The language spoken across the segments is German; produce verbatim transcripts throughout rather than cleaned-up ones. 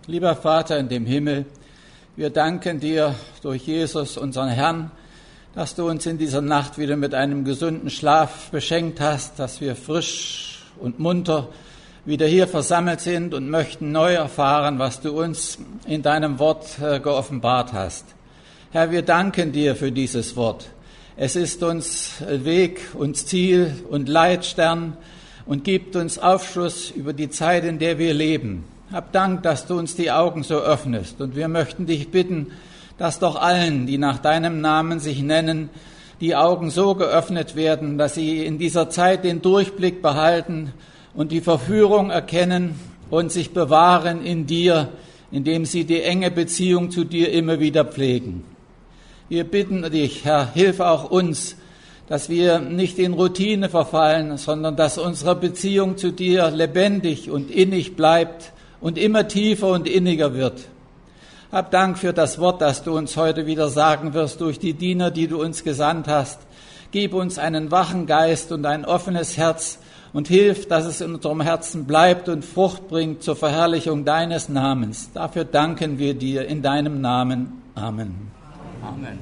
Lieber Vater in dem Himmel, wir danken dir durch Jesus, unseren Herrn, dass du uns in dieser Nacht wieder mit einem gesunden Schlaf beschenkt hast, dass wir frisch und munter wieder hier versammelt sind und möchten neu erfahren, was du uns in deinem Wort äh, geoffenbart hast. Herr, wir danken dir für dieses Wort. Es ist uns Weg, uns Ziel und Leitstern und gibt uns Aufschluss über die Zeit, in der wir leben. Hab Dank, dass du uns die Augen so öffnest. Und wir möchten dich bitten, dass doch allen, die nach deinem Namen sich nennen, die Augen so geöffnet werden, dass sie in dieser Zeit den Durchblick behalten und die Verführung erkennen und sich bewahren in dir, indem sie die enge Beziehung zu dir immer wieder pflegen. Wir bitten dich, Herr, hilf auch uns, dass wir nicht in Routine verfallen, sondern dass unsere Beziehung zu dir lebendig und innig bleibt und immer tiefer und inniger wird. Hab Dank für das Wort, das du uns heute wieder sagen wirst durch die Diener, die du uns gesandt hast. Gib uns einen wachen Geist und ein offenes Herz und hilf, dass es in unserem Herzen bleibt und Frucht bringt zur Verherrlichung deines Namens. Dafür danken wir dir in deinem Namen. Amen. Amen.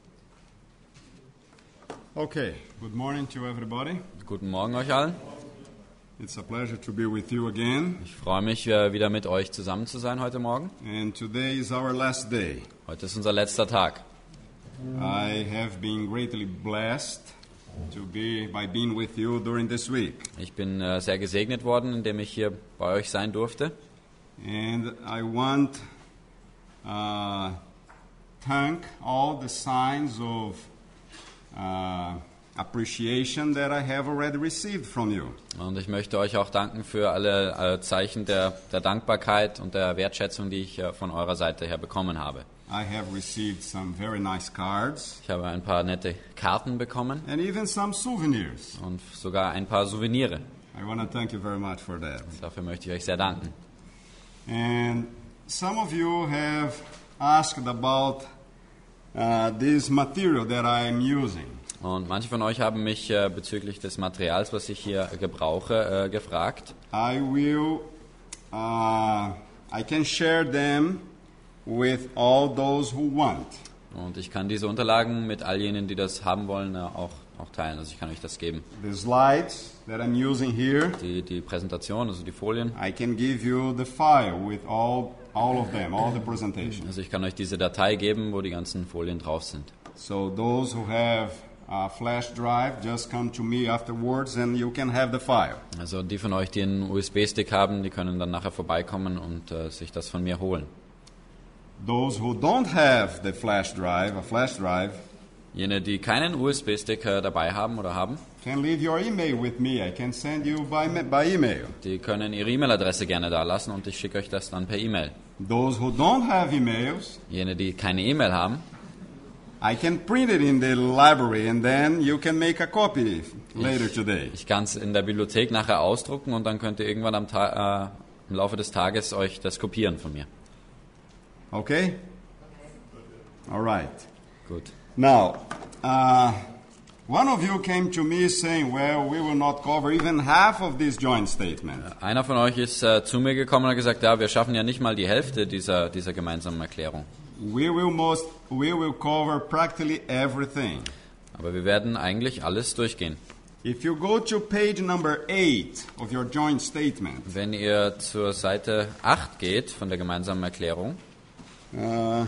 Okay, good morning to everybody. Guten Morgen euch allen. It's a pleasure to be with you again. Ich freue mich, wieder mit euch zusammen zu sein heute Morgen. And today is our last day. Heute ist unser letzter Tag. I have been greatly blessed to be by being with you during this week. Ich bin äh, sehr gesegnet worden, indem ich hier bei euch sein durfte. And I want uh, thank all the signs of uh, appreciation that I have already received from you. Und ich möchte euch auch danken für alle äh, Zeichen der, der Dankbarkeit und der Wertschätzung, die ich äh, von eurer Seite her bekommen habe. I have received some very nice cards. Ich habe ein paar nette Karten bekommen. And even some souvenirs. Und sogar ein paar Souvenire. I want to thank you very much for that. Dafür möchte ich euch sehr danken. And some of you have asked about uh, this material that I am using. Und manche von euch haben mich äh, bezüglich des Materials, was ich hier gebrauche, äh, gefragt. I will, uh, I can share them with all those who want. Und ich kann diese Unterlagen mit all jenen, die das haben wollen, äh, auch, auch teilen. Also ich kann euch das geben. The slides that I'm using here, Die, die Präsentation, also die Folien. I can give you the file with all, all of them, all the presentation. Also ich kann euch diese Datei geben, wo die ganzen Folien drauf sind. So those who have a flash drive, just come to me afterwards and you can have the file. Also die von euch, die einen U S B-Stick haben, die können dann nachher vorbeikommen und äh, sich das von mir holen. Those who don't have the flash drive, a flash drive, Jene, die keinen U S B-Stick äh, dabei haben oder haben, can leave your email with me. I can send you by, by email. die können ihre E-Mail-Adresse gerne da lassen und ich schicke euch das dann per E-Mail. Those who don't have emails, Jene, die keine E-Mail haben, I can print it in the library and then you can make a copy later today. ich kann es in der Bibliothek nachher ausdrucken und dann könnt ihr irgendwann am Ta- äh, im Laufe des Tages euch das kopieren von mir. Okay? All right. Gut. Now, uh, one of you came to me saying, well, we will not cover even half of this joint statement. Einer von euch ist äh, zu mir gekommen und hat gesagt, ja, wir schaffen ja nicht mal die Hälfte dieser, dieser gemeinsamen Erklärung. We will most, we will cover practically everything. Aber wir werden eigentlich alles durchgehen. If you go to page number eight of your joint statement, Wenn ihr zur Seite acht geht von der gemeinsamen Erklärung, uh,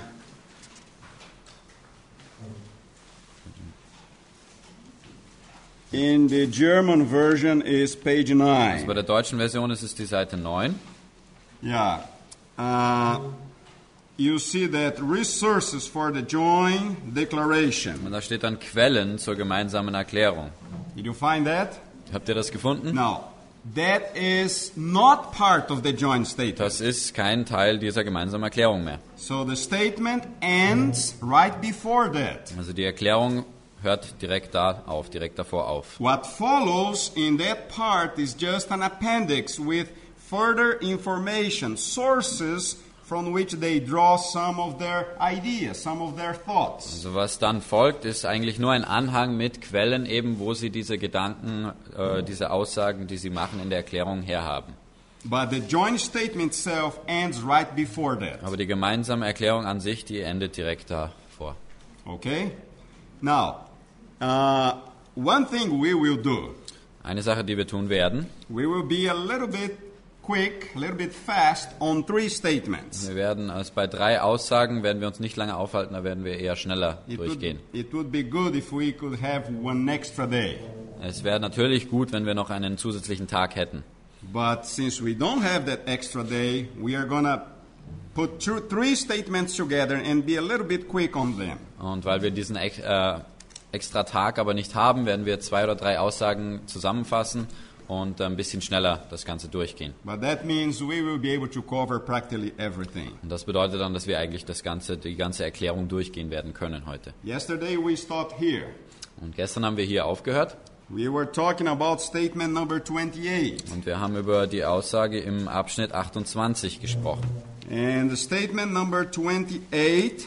in the German version is page also nine. bei der deutschen Version ist es die Seite neun, Yeah. Uh, you see that resources for the joint declaration. und da steht dann Quellen zur gemeinsamen Erklärung. Did you find that? Habt ihr das gefunden? No. That is not part of the joint statement. Das ist kein Teil dieser gemeinsamen Erklärung mehr. So the statement ends right before that. Also die Erklärung hört direkt da auf, direkt davor auf. What follows in that part is just an appendix with further information, sources from which they draw some of their ideas, some of their thoughts. Also was dann folgt, ist eigentlich nur ein Anhang mit Quellen, eben wo sie diese Gedanken, äh, diese Aussagen, die sie machen, in der Erklärung herhaben. But the joint statement itself ends right before that. Aber die gemeinsame Erklärung an sich, die endet direkt davor. Okay? Now, uh, one thing we will do, Eine Sache, die wir tun werden, we will be a little bit quick, a little bit fast on three statements. wir werden also bei drei Aussagen werden wir uns nicht lange aufhalten, da werden wir eher schneller It would, durchgehen. it would be good if we could have one extra day. Es wäre natürlich gut, wenn wir noch einen zusätzlichen Tag hätten. But since we don't have that extra day, we are going to put two, three statements together and be a little bit quick on them. Und weil wir diesen ex- äh, extra Tag aber nicht haben, werden wir zwei oder drei Aussagen zusammenfassen und ein bisschen schneller das Ganze durchgehen. But that means we will be able to cover practically everything. Und das bedeutet dann, dass wir eigentlich das ganze, die ganze Erklärung durchgehen werden können heute. Yesterday we stopped here. Und gestern haben wir hier aufgehört We were talking about statement number twenty-eight. und wir haben über die Aussage im Abschnitt achtundzwanzig gesprochen. And the statement number twenty-eight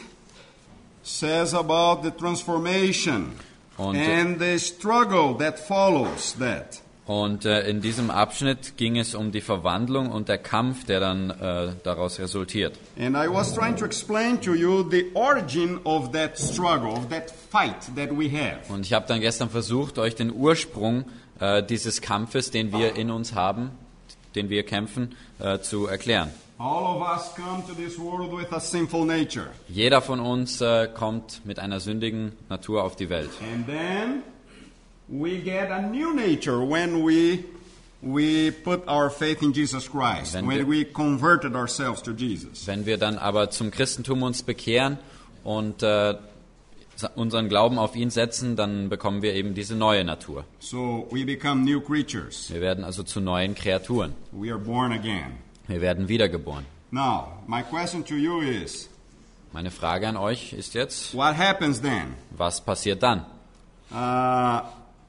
says about the transformation Und, and the struggle that follows that. und äh, in diesem Abschnitt ging es um die Verwandlung und der Kampf, der dann äh, daraus resultiert. And I was trying to explain to you the origin of that struggle, of that fight that we have. Und ich habe dann gestern versucht, euch den Ursprung äh, dieses Kampfes, den wir in uns haben, den wir kämpfen, äh, zu erklären. All of us come to this world with a sinful nature. Jeder von uns äh, kommt mit einer sündigen Natur auf die Welt. And then we get a new nature when we we put our faith in Jesus Christ, Wenn when wir- we converted ourselves to Jesus. Wenn wir dann aber zum Christentum uns bekehren und äh, unseren Glauben auf ihn setzen, dann bekommen wir eben diese neue Natur. So we become new creatures. Wir werden also zu neuen Kreaturen. We are born again. Wir werden wiedergeboren. Now, my question to you is, Meine Frage an euch ist jetzt, what happens then? was passiert dann? Uh,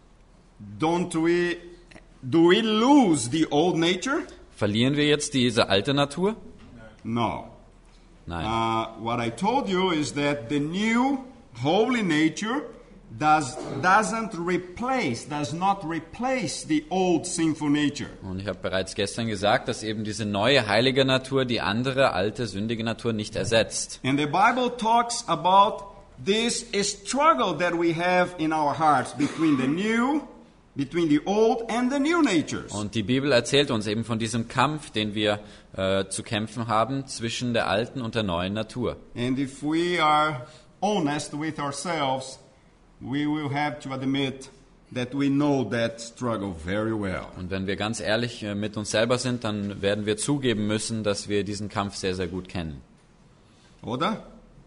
don't we do we lose the old nature? Verlieren wir jetzt diese alte Natur? No. Nein. Uh, what I told you is that the new holy nature does doesn't replace, does not replace the old sinful nature. Und ich habe bereits gestern gesagt, dass eben diese neue heilige Natur die andere alte sündige Natur nicht ersetzt. And the Bible talks about this struggle that we have in our hearts between the new, between the old and the new natures. Und die Bibel erzählt uns eben von diesem Kampf, den wir äh, zu kämpfen haben zwischen der alten und der neuen Natur. And if we are honest with ourselves, we will have to admit that we know that struggle very well. Und wenn wir ganz ehrlich äh, mit uns selber sind, dann werden wir zugeben müssen, dass wir diesen Kampf sehr, sehr gut kennen. Oder?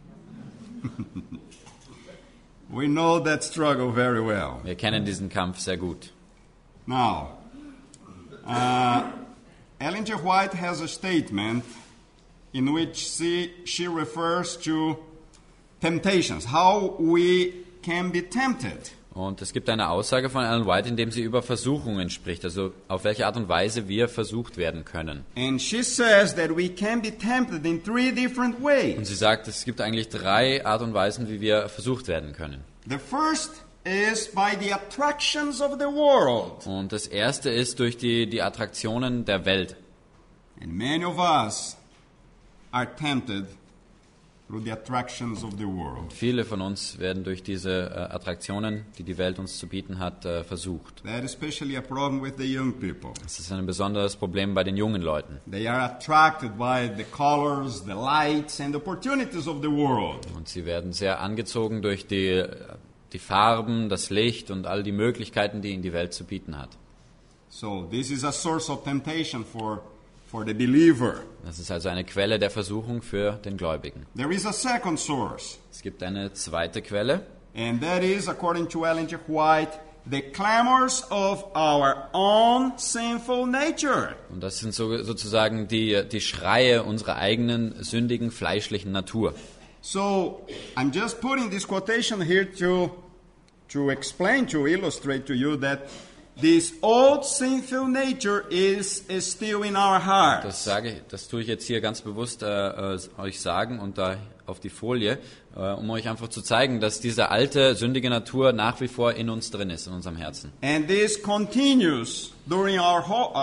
We know that struggle very well. Wir kennen diesen Kampf sehr gut. Now, uh, Ellen G. White has a statement in which she, she refers to temptations, how we can be tempted. Und es gibt eine Aussage von Ellen White, in dem sie über Versuchungen spricht, also auf welche Art und Weise wir versucht werden können. And she says that we can be tempted in three different Und ways. sie sagt, es gibt eigentlich drei Art und Weisen, wie wir versucht werden können. The first is by the attractions of the world. Und das erste ist durch die, die Attraktionen der Welt. And many of us are tempted through the attractions of the world. Viele von uns werden durch diese äh, Attraktionen, die die Welt uns zu bieten hat, äh, versucht. That is especially a problem with the young people. Das ist ein besonderes Problem bei den jungen Leuten. They are attracted by the colors, the lights, and the opportunities of the world. Und sie werden sehr angezogen durch die, die Farben, das Licht und all die Möglichkeiten, die ihnen die Welt zu bieten hat. So this is a source of temptation for, for the believer. Das ist also eine Quelle der Versuchung für den Gläubigen. There is a second source, Es gibt eine zweite Quelle, and that is, according to Ellen G. White, the clamors of our own sinful nature. und das sind so, sozusagen die, die Schreie unserer eigenen sündigen, fleischlichen Natur. So I'm just putting this quotation here to, to explain, to illustrate to you that this old sinful nature is, is still in our Das hearts. sage, das tue ich jetzt hier ganz bewusst äh, äh, euch sagen und da auf die Folie, äh, um euch einfach zu zeigen, dass diese alte, sündige Natur nach wie vor in uns drin ist, in unserem Herzen. And this continues during our whole, uh,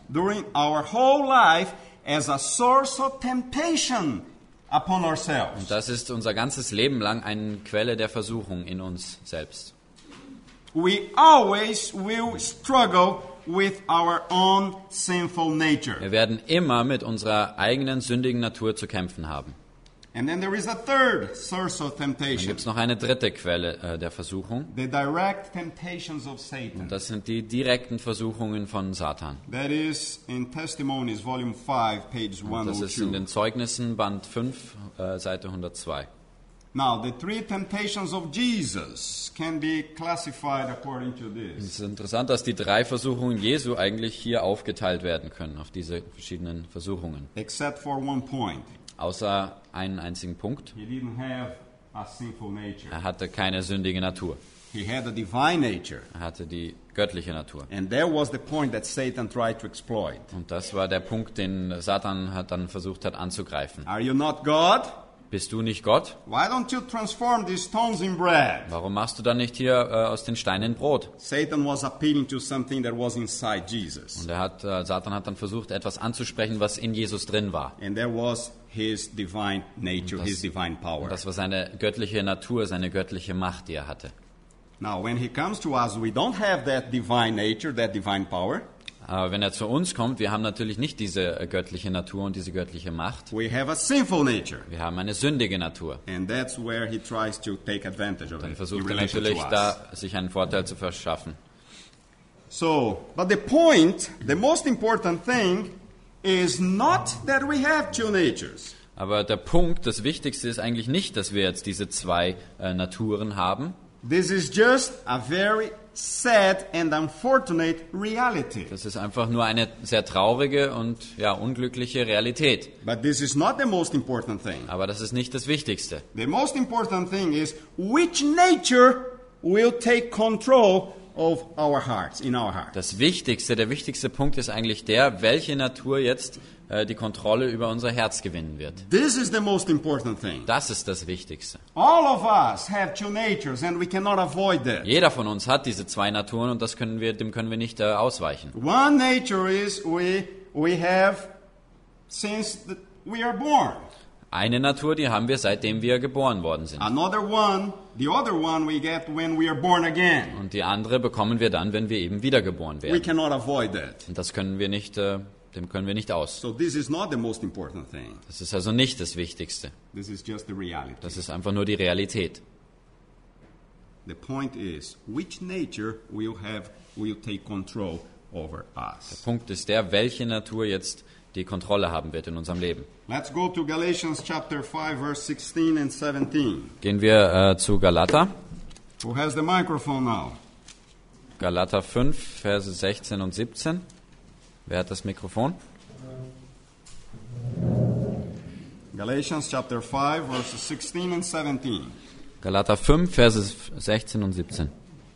during our whole life as a source of temptation upon ourselves. Und das ist unser ganzes Leben lang eine Quelle der Versuchung in uns selbst. We always will struggle with our own sinful nature. Wir werden immer mit unserer eigenen sündigen Natur zu kämpfen haben. And then there is a third source of Dann temptation, gibt es noch eine dritte Quelle äh, der Versuchung. the direct temptations of Satan. Und das sind die direkten Versuchungen von Satan. That is in Testimonies, Volume five, page Und das ist in one oh two. den Zeugnissen, Band fünf, äh, Seite hundertzwei. Now, the three temptations of Jesus can be classified according to Es this. ist interessant, dass die drei Versuchungen Jesu eigentlich hier aufgeteilt werden können, auf diese verschiedenen Versuchungen. Except for one point. Außer einen einzigen Punkt. He didn't have a sinful nature. Er hatte keine sündige Natur. He had a divine nature. Er hatte die göttliche Natur. And that was the point that Satan tried to exploit. Und das war der Punkt, den Satan hat dann versucht hat anzugreifen. Are you not God? Bist du nicht Gott? Why don't you transform these stones in bread? Warum machst du dann nicht hier äh, aus den Steinen Brot? Satan was appealing to something that was inside Jesus. Und er hat, äh, Satan hat dann versucht, etwas anzusprechen, was in Jesus drin war. And that was his divine nature, das- his divine power. Und das war seine göttliche Natur, seine göttliche Macht, die er hatte. Now, when he comes to us, we don't have that divine nature, that divine power. Aber wenn er zu uns kommt, wir haben natürlich nicht diese äh, göttliche Natur und diese göttliche Macht. We have a sinful nature. Wir haben eine sündige Natur. And that's where he tries to take advantage of Dann it in versucht er relation to natürlich, us. da sich einen Vorteil zu verschaffen. So, but the point, the most important thing, is not that we have two natures. Aber der Punkt, das Wichtigste ist eigentlich nicht, dass wir jetzt diese zwei äh, Naturen haben. This is just a very sad and unfortunate reality. Das ist einfach nur eine sehr traurige und ja, unglückliche Realität. But this is not the most important thing. Aber das ist nicht das Wichtigste. The most important thing is which nature will take control of our hearts, in our hearts. Das Wichtigste, der wichtigste Punkt ist eigentlich der, welche Natur jetzt äh, die Kontrolle über unser Herz gewinnen wird. This is the most important thing. Das ist das Wichtigste. All of us have two natures and we cannot avoid that. Jeder von uns hat diese zwei Naturen und das können wir, dem können wir nicht äh, ausweichen. One nature is we, we have since the, we are born. Eine Natur, die haben wir, seitdem wir geboren worden sind. Another one, the other one we get when we are born again. Und die andere bekommen wir dann, wenn wir eben wiedergeboren We werden. cannot avoid that. Und das können wir nicht, äh, dem können wir nicht aus. So this is not the most important thing. Das ist also nicht das Wichtigste. This is just the reality. Das ist einfach nur die Realität. The point is, which nature will have will take control over us? Punkt ist der, welche Natur jetzt die Kontrolle haben wird in unserem Leben. Let's go to Galatians chapter five, verse sixteen and seventeen. Gehen wir äh, zu Galater. Who has the microphone now? Galater fünf, Verse sechzehn und siebzehn. Wer hat das Mikrofon? Galatians chapter five, verses sixteen and seventeen. Galater fünf, Verse sechzehn und siebzehn.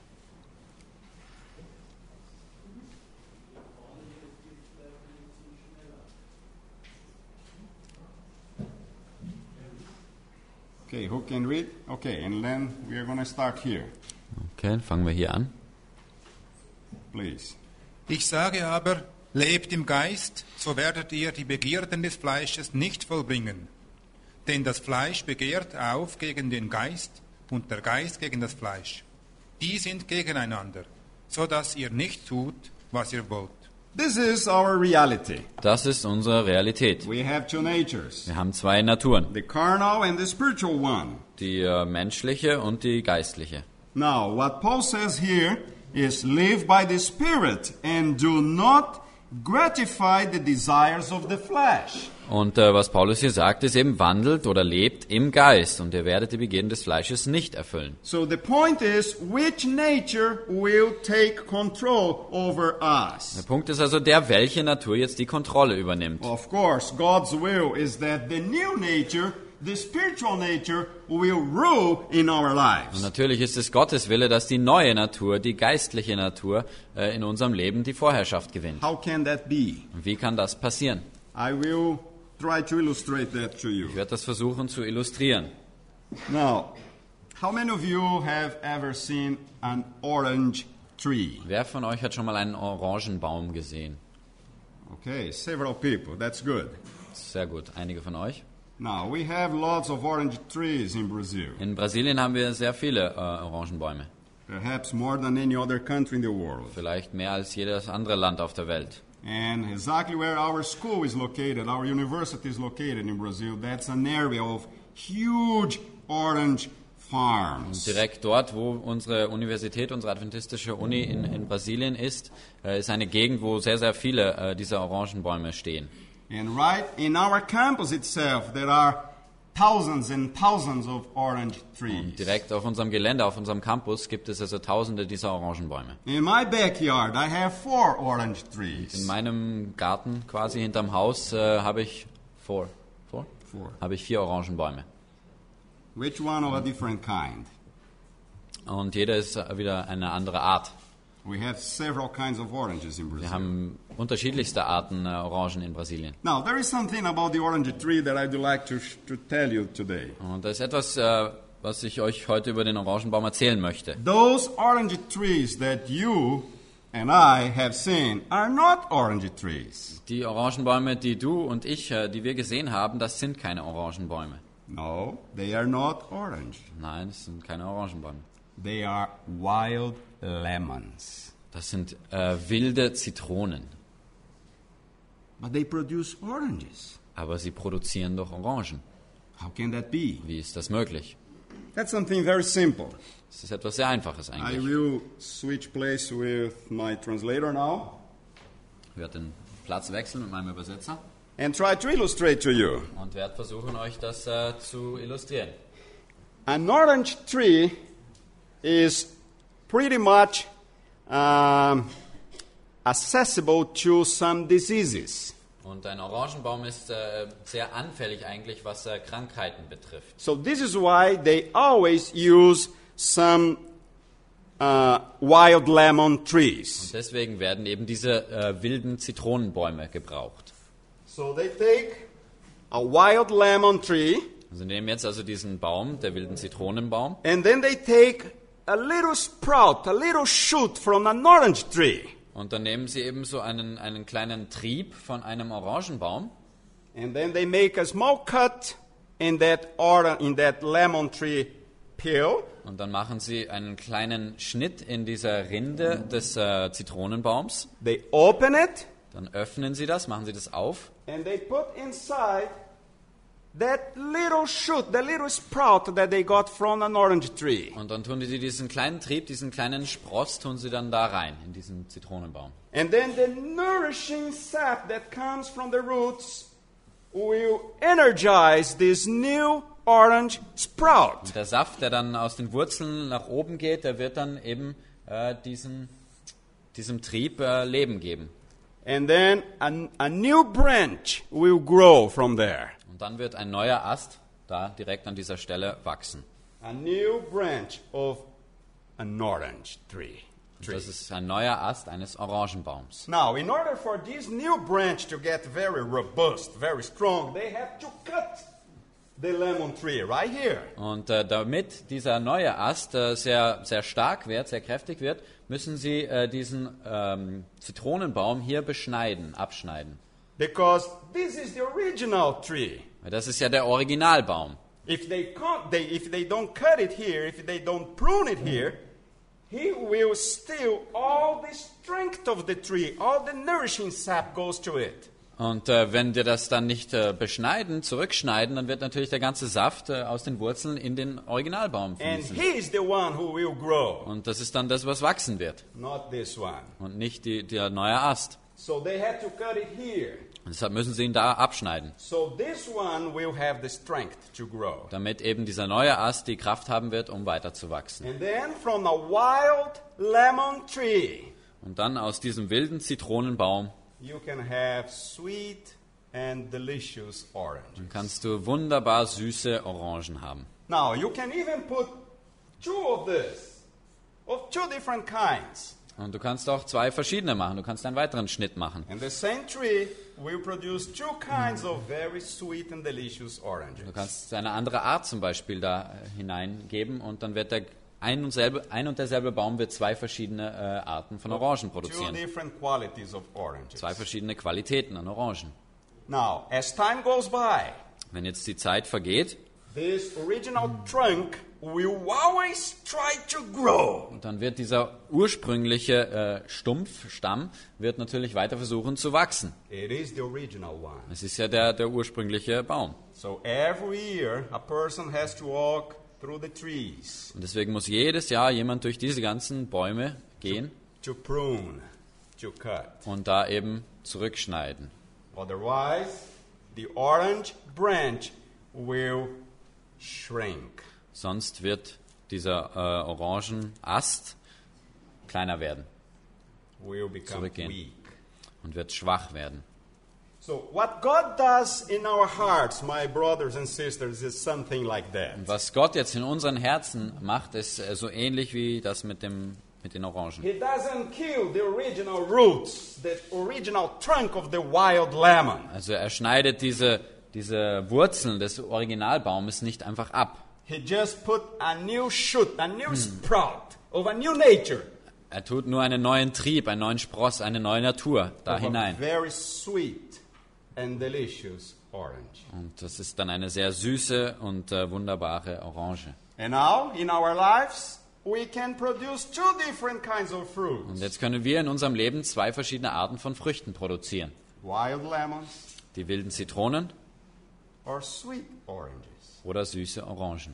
Okay, who can read? Okay, and then we are going to start here. Okay, fangen wir hier an. Please. Ich sage aber, lebt im Geist, so werdet ihr die Begierden des Fleisches nicht vollbringen. Denn das Fleisch begehrt auf gegen den Geist und der Geist gegen das Fleisch. Die sind gegeneinander, so dass ihr nicht tut, was ihr wollt. This is our reality. Das ist unsere Realität. We have two natures, Wir haben zwei Naturen, the carnal and the spiritual one. die äh, menschliche und die geistliche. Now, what Paul says here is live by the Spirit and do not gratify the desires of the flesh. Und äh, was Paulus hier sagt, ist eben wandelt oder lebt im Geist und ihr werdet die Begierden des Fleisches nicht erfüllen. So the point is, which nature will take control over Der us? Punkt ist also der, welche Natur jetzt die Kontrolle übernimmt. Of course, God's will is that the new nature, the spiritual nature, will rule in our Und lives. natürlich ist es Gottes Wille, dass die neue Natur, die geistliche Natur äh, in unserem Leben die Vorherrschaft gewinnt. How can that be? Und wie kann das passieren? I will try to illustrate that to you. Ich werde das versuchen zu illustrieren. Now, how many of you have ever seen an orange tree? Wer von euch hat schon mal einen Orangenbaum gesehen? Okay, several people. That's good. Sehr gut. Einige von euch. Now, we have lots of orange trees in Brazil. In Brasilien haben wir sehr viele äh, Orangenbäume. Perhaps more than any other country in the world. Vielleicht mehr als jedes andere Land auf der Welt. And exactly where our school is located, our university is located in Brazil, that's an area of huge orange farms. Direkt dort, wo unsere Universität, unsere adventistische Uni in, in Brasilien ist, äh, ist eine Gegend, wo sehr, sehr viele äh, dieser Orangenbäume stehen. And right in our campus itself, there are thousands and thousands of orange trees. Direkt auf unserem Gelände, auf unserem Campus gibt es also tausende dieser Orangenbäume. In my backyard, I have four orange In trees. meinem Garten, quasi hinterm Haus, äh, habe ich four, four? Four. Habe ich vier Orangenbäume. Which one of a different kind? Und jeder ist äh, wieder eine andere Art. We have several kinds of oranges in Wir Brazil. haben unterschiedlichste Arten äh, Orangen in Brasilien. Now, there is something about the orange tree that I'd like to, to tell you today. Und da ist etwas, äh, was ich euch heute über den Orangenbaum erzählen möchte. Those orange trees that you and I have seen are not orange trees. Die Orangenbäume, die du und ich, äh, die wir gesehen haben, das sind keine Orangenbäume. No, they are not orange. Nein, das sind keine Orangenbäume. They are wild lemons. Das sind äh, wilde Zitronen. But they produce oranges. Aber sie produzieren doch Orangen. How can that be? Wie ist das möglich? That's something very simple. Das ist etwas sehr Einfaches I eigentlich. will switch place with my translator now Ich werde den Platz wechseln mit meinem Übersetzer and try to illustrate to you. und werde versuchen, euch das äh, zu illustrieren. An orange tree is pretty much um, accessible to some diseases. Und ein Orangenbaum ist äh, sehr anfällig eigentlich, was äh, Krankheiten betrifft. So this is why they always use some uh, wild lemon trees. Und deswegen werden eben diese äh, wilden Zitronenbäume gebraucht. So they take a wild lemon tree Sie nehmen jetzt also diesen Baum, der wilden Zitronenbaum, and then they take a little sprout, a little shoot from an orange tree. und dann nehmen sie eben so einen, einen kleinen Trieb von einem Orangenbaum And then they make a small cut in that or- in that lemon tree peel. und dann machen sie einen kleinen Schnitt in dieser Rinde des äh, Zitronenbaums. They open it Dann öffnen sie das, machen sie das auf and they put inside that little shoot, the little sprout that they got from an orange tree. und dann tun sie diesen kleinen Trieb, diesen kleinen Spross, tun sie dann da rein, in diesen Zitronenbaum. And then the nourishing sap that comes from the roots will energize this new orange sprout. Und der Saft, der dann aus den Wurzeln nach oben geht, der wird dann eben äh, diesen, diesem Trieb äh, Leben geben. And then a, a new branch will grow from there. Und dann wird ein neuer Ast da direkt an dieser Stelle wachsen. A new branch of an orange tree. Und das ist ein neuer Ast eines Orangenbaums. Now, in order for this new branch to get very robust, very strong, they have to cut the lemon tree right here. Und äh, damit dieser neue Ast äh, sehr, sehr stark wird, sehr kräftig wird, müssen sie äh, diesen ähm, Zitronenbaum hier beschneiden, abschneiden. Because this is the original tree. Weil das ist ja der Originalbaum. If they can't, they, if they don't cut it here, if they don't prune it here, he will steal all the strength of the tree. All the nourishing sap goes to it. Und äh, wenn wir das dann nicht äh, beschneiden, zurückschneiden, dann wird natürlich der ganze Saft äh, aus den Wurzeln in den Originalbaum And fließen. he is the one who will grow, Und das ist dann das, was wachsen wird. not this one. Und nicht die, der neue Ast. So they had to cut it here. Und deshalb müssen sie ihn da abschneiden, So this one will have the strength to grow. damit eben dieser neue Ast die Kraft haben wird, um weiter zu wachsen. And then from a wild lemon tree, Und dann aus diesem wilden Zitronenbaum you can have sweet and delicious orange. kannst du wunderbar süße Orangen haben. Now, you can even put two of this, of two different kinds. Und du kannst auch zwei verschiedene machen. Du kannst einen weiteren Schnitt machen. And the same tree will produce two kinds of very sweet and delicious oranges. Du kannst eine andere Art zum Beispiel da äh, hineingeben und dann wird der ein und, selbe, ein und derselbe Baum wird zwei verschiedene äh, Arten von Orangen Two produzieren. different qualities of oranges. Zwei verschiedene Qualitäten an Orangen. Now, as time goes by, Wenn jetzt die Zeit vergeht, this original trunk will always try to grow. und dann wird dieser ursprüngliche äh, Stumpf, Stamm, wird natürlich weiter versuchen zu wachsen. It is the original one. Es ist ja der, der ursprüngliche Baum. So every year, a person has to walk through the trees Und deswegen muss jedes Jahr jemand durch diese ganzen Bäume gehen to prune, to cut. und da eben zurückschneiden. Otherwise, the orange branch will shrink. Sonst wird dieser äh, Orangenast kleiner werden Will become Zurückgehen. weak. und wird schwach werden. So what God does in our hearts, my brothers and sisters, is something like that. Und was Gott jetzt in unseren Herzen macht, ist äh, so ähnlich wie das mit, dem, mit den Orangen. He doesn't kill the original roots, the original trunk of the wild lemon. Also er schneidet diese, diese Wurzeln des Originalbaumes nicht einfach ab. He just put a new shoot, a new sprout of a new nature. Er tut nur einen neuen Trieb, einen neuen Spross, eine neue Natur da of a hinein. very sweet and delicious orange. Und das ist dann eine sehr süße und äh, wunderbare Orange. And now, in our lives, we can produce two different kinds of Und fruits. jetzt können wir in unserem Leben zwei verschiedene Arten von Früchten produzieren. Wild lemons Die wilden Zitronen or sweet oranges. oder süße Orangen.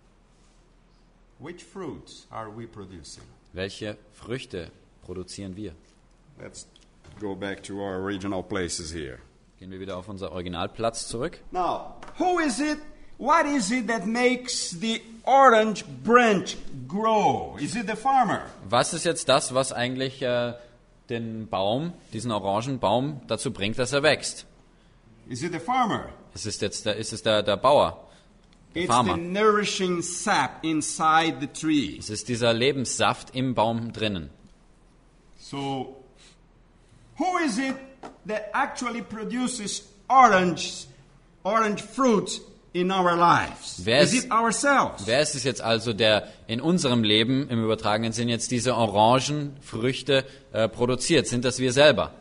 Which fruits are we producing? Welche Früchte produzieren wir? Let's go back to our original places here. Gehen wir wieder auf unser Originalplatz zurück. Now, who is it? What is it that makes the orange branch grow? Is it the farmer? Was ist jetzt das, was eigentlich äh, den Baum, diesen Orangenbaum, dazu bringt, dass er wächst? Is it the farmer? Ist es jetzt der, ist es der, der Bauer, der It's Farmer? the nourishing sap inside the tree. Es ist dieser Lebenssaft im Baum drinnen. So, who is it that actually produces orange, orange fruit in our lives? Wer is ist- it ourselves? Wer ist es jetzt also, der in unserem Leben im übertragenen Sinn jetzt diese Orangenfrüchte äh, produziert? Sind das wir selber?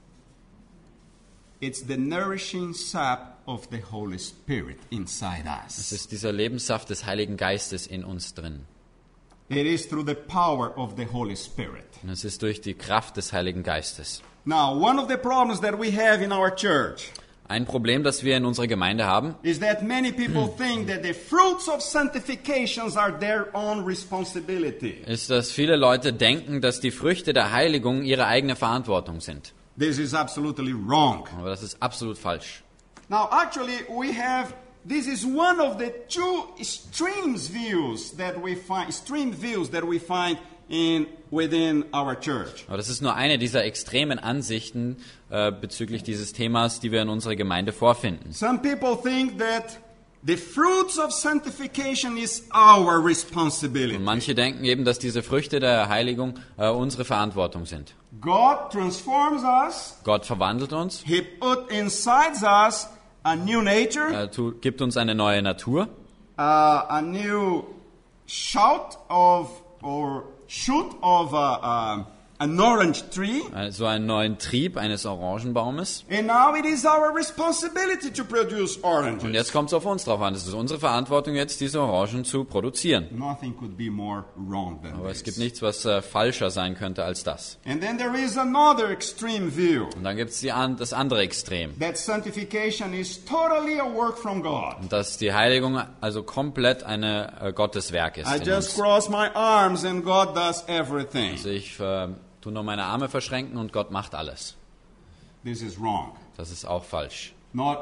It's the nourishing sap of the Holy Spirit inside Es us. ist dieser Lebenssaft des Heiligen Geistes in uns drin. It is through the power of the Holy Spirit. Und es ist durch die Kraft des Heiligen Geistes. Now, one of the problems that we have in our church Ein Problem, das wir in unserer Gemeinde haben, is that many people think that the fruits of sanctifications are their own responsibility. ist, dass viele Leute denken, dass die Früchte der Heiligung ihre eigene Verantwortung sind. This is absolutely wrong. Aber das ist absolut falsch. Now, actually, we have, this is one of the two extreme views that we find, extreme views that we find in, within our church. Aber das ist nur eine dieser extremen Ansichten äh, bezüglich dieses Themas, die wir in unserer Gemeinde vorfinden. Some people think that the fruits of sanctification is our responsibility. Und manche denken eben, dass diese Früchte der Heiligung äh, unsere Verantwortung sind. God transforms us. Gott verwandelt uns, He put inside us a new nature, äh, tu, gibt uns eine neue Natur, uh, a new shout of or shoot of a, uh, an orange tree, äh, so einen neuen Trieb eines Orangenbaumes. and now it is our responsibility to produce Und oranges. jetzt kommt es auf uns drauf an. Es ist unsere Verantwortung, jetzt diese Orangen zu produzieren. Nothing could be more wrong than Aber es gibt this. nichts, was äh, falscher sein könnte als das. And then there is another extreme view Und dann gibt es an, das andere Extrem. that sanctification is totally a work from God. Und dass die Heiligung also komplett eine äh, Gotteswerk ist I in just uns. cross my arms and God does everything. Also ich äh, tue nur meine Arme verschränken und Gott macht alles. This is wrong. Das ist auch falsch. Not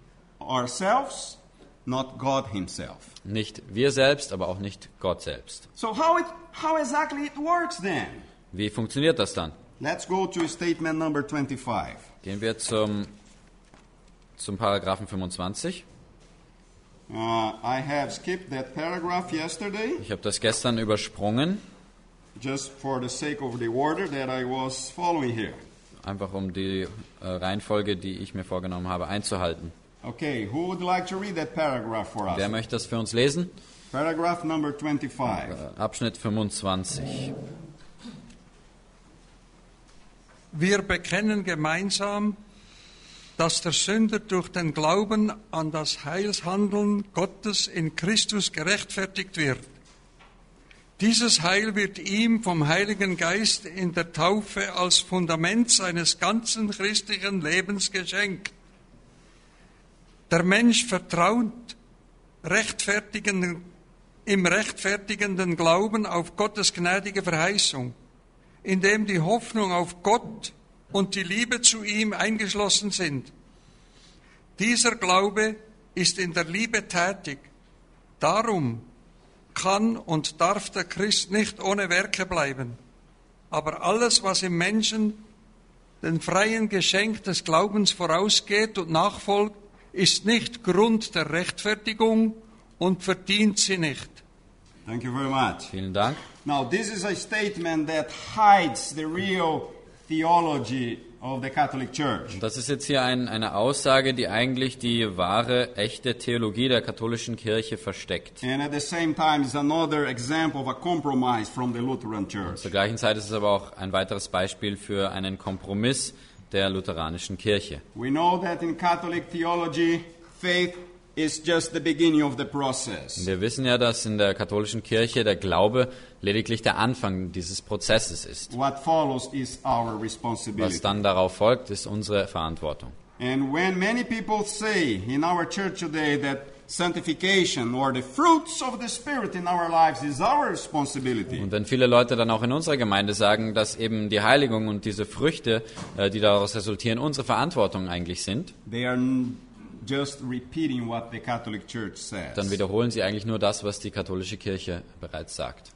ourselves, not God Himself. Nicht wir selbst, aber auch nicht Gott selbst. So how it how exactly it works then? Wie funktioniert das dann? Let's go to statement number twenty-five. Gehen wir zum, zum Paragraphen fünfundzwanzig. Uh, I have skipped that paragraph yesterday Ich habe das gestern übersprungen, just for the sake of the order that I was following here. einfach um die äh, Reihenfolge, die ich mir vorgenommen habe, einzuhalten. Okay, who would like to read that paragraph for us? Wer möchte das für uns lesen? Paragraph number twenty-five. Äh, Abschnitt fünfundzwanzig. Wir bekennen gemeinsam, dass der Sünder durch den Glauben an das Heilshandeln Gottes in Christus gerechtfertigt wird. Dieses Heil wird ihm vom Heiligen Geist in der Taufe als Fundament seines ganzen christlichen Lebens geschenkt. Der Mensch vertraut rechtfertigenden, im rechtfertigenden Glauben auf Gottes gnädige Verheißung, indem die Hoffnung auf Gott und die Liebe zu ihm eingeschlossen sind. Dieser Glaube ist in der Liebe tätig. Darum kann und darf der Christ nicht ohne Werke bleiben. Aber alles, was im Menschen den freien Geschenk des Glaubens vorausgeht und nachfolgt, ist nicht Grund der Rechtfertigung und verdient sie nicht. Thank you very much. Vielen Dank. Now, this is a statement that hides the real theology of the Catholic Church. Das ist jetzt hier ein, eine Aussage, die eigentlich die wahre, echte Theologie der katholischen Kirche versteckt. And at the same time is another example of a compromise from the Lutheran Church. Zur gleichen Zeit ist es aber auch ein weiteres Beispiel für einen Kompromiss der lutheranischen Kirche. We know that in Catholic theology, faith is just the beginning of the process. Wir wissen ja, dass in der katholischen Kirche der Glaube lediglich der Anfang dieses Prozesses ist. What follows is our Was responsibility. dann darauf folgt, ist unsere Verantwortung. And when many people say in our church today that sanctification or the fruits of the Spirit in our lives is our responsibility, Und wenn viele Leute dann auch in unserer Gemeinde sagen, dass eben die Heiligung und diese Früchte, äh, die daraus resultieren, unsere Verantwortung eigentlich sind, they are n- just repeating what the Catholic Church says. dann wiederholen sie eigentlich nur das, was die katholische Kirche bereits sagt.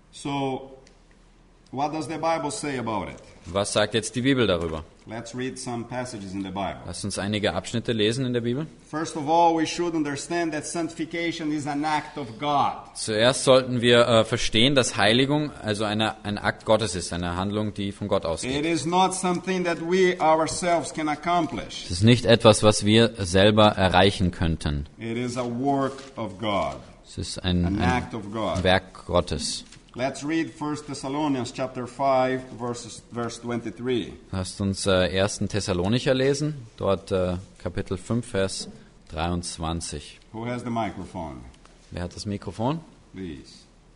So, what does the Bible say about it? Was sagt jetzt die Bibel darüber? Let's read some passages in the Bible. Lasst uns einige Abschnitte lesen in der Bibel. First of all, we should understand that sanctification is an act of God. Zuerst sollten wir äh, verstehen, dass Heiligung also eine, ein Akt Gottes ist, eine Handlung, die von Gott ausgeht. It is not something that we ourselves can accomplish. Es ist nicht etwas, was wir selber erreichen könnten. It is a work of God, Es ist ein, an ein act of God. Werk Gottes. Let's read First Thessalonians chapter five, verses, verse twenty-three. Lasst uns äh, ersten Thessalonicher lesen, dort äh, Kapitel fünf, Vers dreiundzwanzig. Who has the microphone? Wer hat das Mikrofon? Please.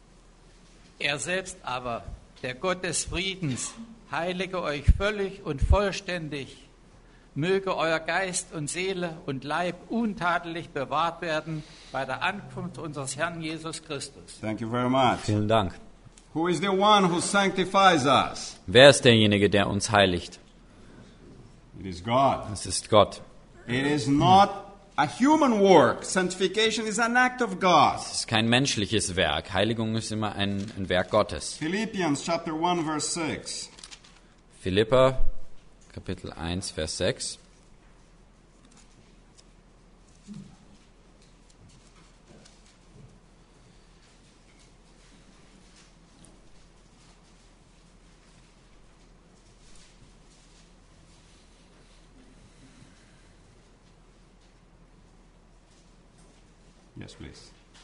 Er selbst aber, der Gott des Friedens, heilige euch völlig und vollständig. Möge euer Geist und Seele und Leib untadelig bewahrt werden bei der Ankunft unseres Herrn Jesus Christus. Thank you very much. Vielen Dank. Who is the one who sanctifies us? Wer ist derjenige, der uns heiligt? It is God. Es ist Gott. It is not a human work. Sanctification is an act of God. Es ist kein menschliches Werk. Heiligung ist immer ein, ein Werk Gottes. Philippians chapter one, verse six. Philipper, Kapitel eins, Vers sechs. Yes, please.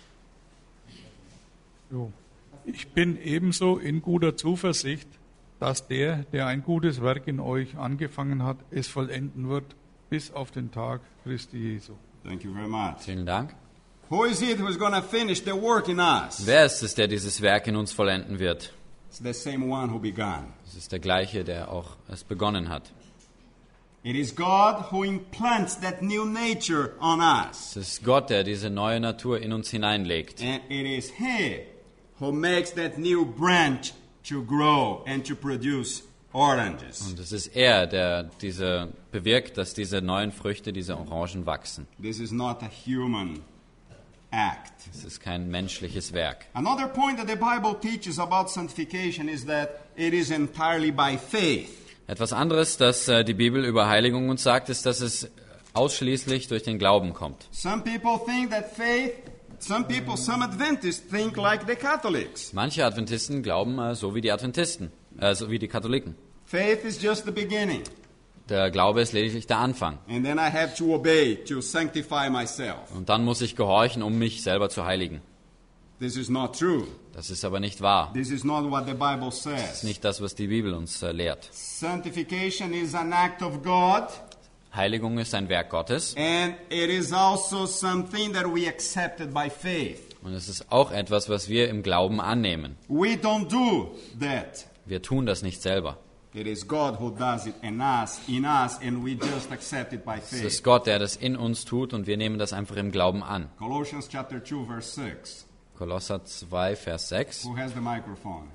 So. Ich bin ebenso in guter Zuversicht, dass der, der ein gutes Werk in euch angefangen hat, es vollenden wird, bis auf den Tag Christi Jesu. Thank you very much. Vielen Dank. Who is it who is going to finish the work in us? Wer ist es, der dieses Werk in uns vollenden wird? It's the same one who began. Es ist der gleiche, der auch es begonnen hat. It is God who implants that new nature on us. Es ist Gott, der diese neue Natur in uns hineinlegt. And it is He who makes that new branch to grow and to produce oranges. Und es ist er, der diese bewirkt, dass diese neuen Früchte, diese Orangen wachsen. This is not a human act. Es ist kein menschliches Werk. Another point that the Bible teaches about sanctification is that it is entirely by faith. Etwas anderes, das äh, die Bibel über Heiligung uns sagt, ist, dass es ausschließlich durch den Glauben kommt. Some people think that faith, some people, some Adventists think like the Catholics. Manche Adventisten glauben äh, so wie die Adventisten, äh, so wie die Katholiken. Faith is just the beginning. Der Glaube ist lediglich der Anfang. And then I have to obey to sanctify myself. Und dann muss ich gehorchen, um mich selber zu heiligen. This is not true. Das ist aber nicht wahr. This is not what the Bible Das ist says. nicht das, was die Bibel uns äh, lehrt. Sanctification is an act of God, Heiligung ist ein Werk Gottes and it is also something that we accepted by faith. und es ist auch etwas, was wir im Glauben annehmen. We don't do that. Wir tun das nicht selber. It is God who does it in us, in us, and we just accept it by Es faith. ist Gott, der das in uns tut und wir nehmen das einfach im Glauben an. Colossians chapter two, verse six. Kolosser zwei, Vers sechs. Who has the microphone?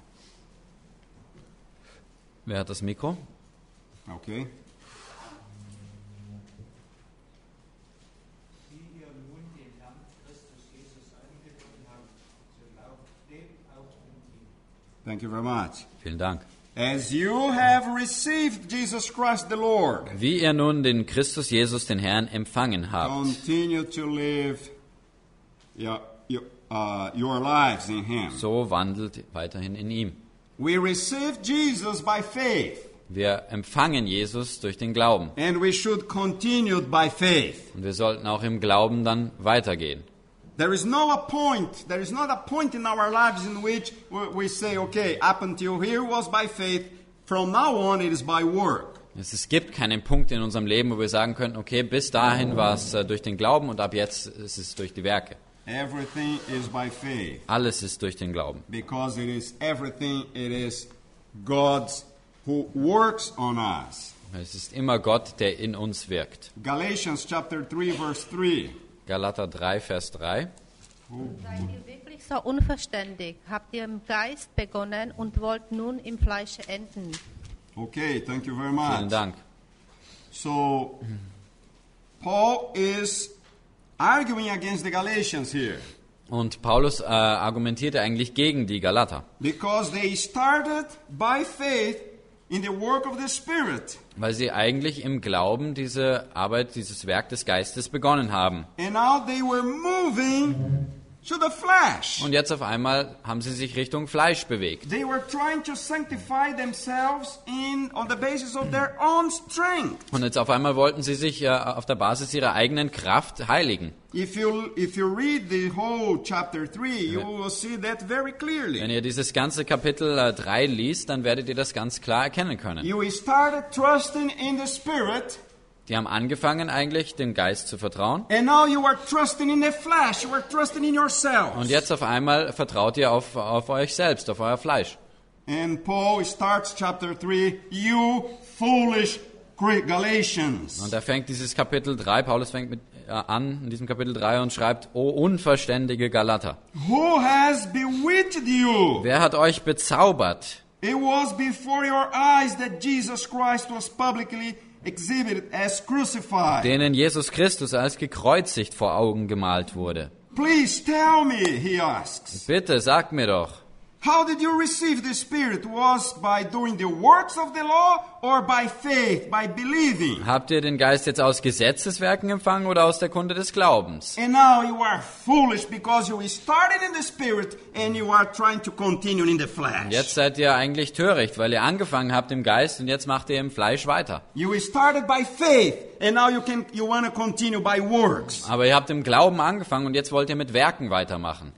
Wer hat das Mikro? Okay. Die ihr nun den Herrn Christus Jesus angenommen habt, so lauft dem auch in ihm. Thank you very much. Vielen Dank. As you have received Jesus Christ the Lord, Wie ihr nun den Christus Jesus, den Herrn, empfangen habt, continue to live your, your, uh, your lives in Him. so wandelt weiterhin in ihm. We receive Jesus by faith, Wir empfangen Jesus durch den Glauben and we should continue by faith. und wir sollten auch im Glauben dann weitergehen. There is no a point, there is not a point in our lives in which we we say, okay, up until here was by faith, from now on it is by work. Es, es gibt keinen Punkt in unserem Leben, wo wir sagen könnten, okay, bis dahin war es äh, durch den Glauben und ab jetzt ist es durch die Werke. Everything is by faith, Alles ist durch den Glauben. because it is everything, it is God's who works on us. Es ist immer Gott, der in uns wirkt. Galatians chapter three, verse three. Galater drei, Vers drei. Seid ihr wirklich so unverständig? Habt ihr im Geist begonnen und wollt nun im Fleische enden? Okay, thank you very Vielen much. Dank. So, Paul is arguing against the Galatians here Und Paulus äh, argumentierte eigentlich gegen die Galater, because they started by faith in the work of the Spirit. weil sie eigentlich im Glauben diese Arbeit, dieses Werk des Geistes begonnen haben. And now they were moving to the flesh. Und jetzt auf einmal haben sie sich Richtung Fleisch bewegt. They were trying to sanctify themselves in on the basis of their own strength. Und jetzt auf einmal wollten sie sich äh, auf der Basis ihrer eigenen Kraft heiligen. If you if you read the whole chapter three, you will see that very Wenn clearly. ihr dieses ganze Kapitel äh, drei liest, dann werdet ihr das ganz klar erkennen können. You started trusting in the Spirit, Die haben angefangen eigentlich, dem Geist zu vertrauen. and now you are trusting in the flesh. You are trusting in yourself. Und jetzt auf einmal vertraut ihr auf, auf euch selbst, auf euer Fleisch. And Paul starts chapter three, you foolish Galatians. Und er fängt dieses Kapitel drei, Paulus fängt mit, äh, an in diesem Kapitel drei und schreibt, O unverständige Galater, Who has bewitched you? wer hat euch bezaubert? It was before your eyes that Jesus Christ was publicly exhibited as crucified. Denen Jesus Christus als gekreuzigt vor Augen gemalt wurde. Please tell me, he asks. Bitte, sagt mir doch, How did you receive the Spirit? Was by doing the works of the law or by faith, by believing? habt ihr den Geist jetzt aus Gesetzeswerken empfangen oder aus der Kunde des Glaubens? And now you are foolish because you started in the Spirit and you are trying to continue in the flesh. Jetzt seid ihr eigentlich töricht, weil ihr angefangen habt im Geist und jetzt macht ihr im Fleisch weiter. You started by faith and now you can you want to continue by works. Aber ihr habt im Glauben angefangen und jetzt wollt ihr mit Werken weitermachen.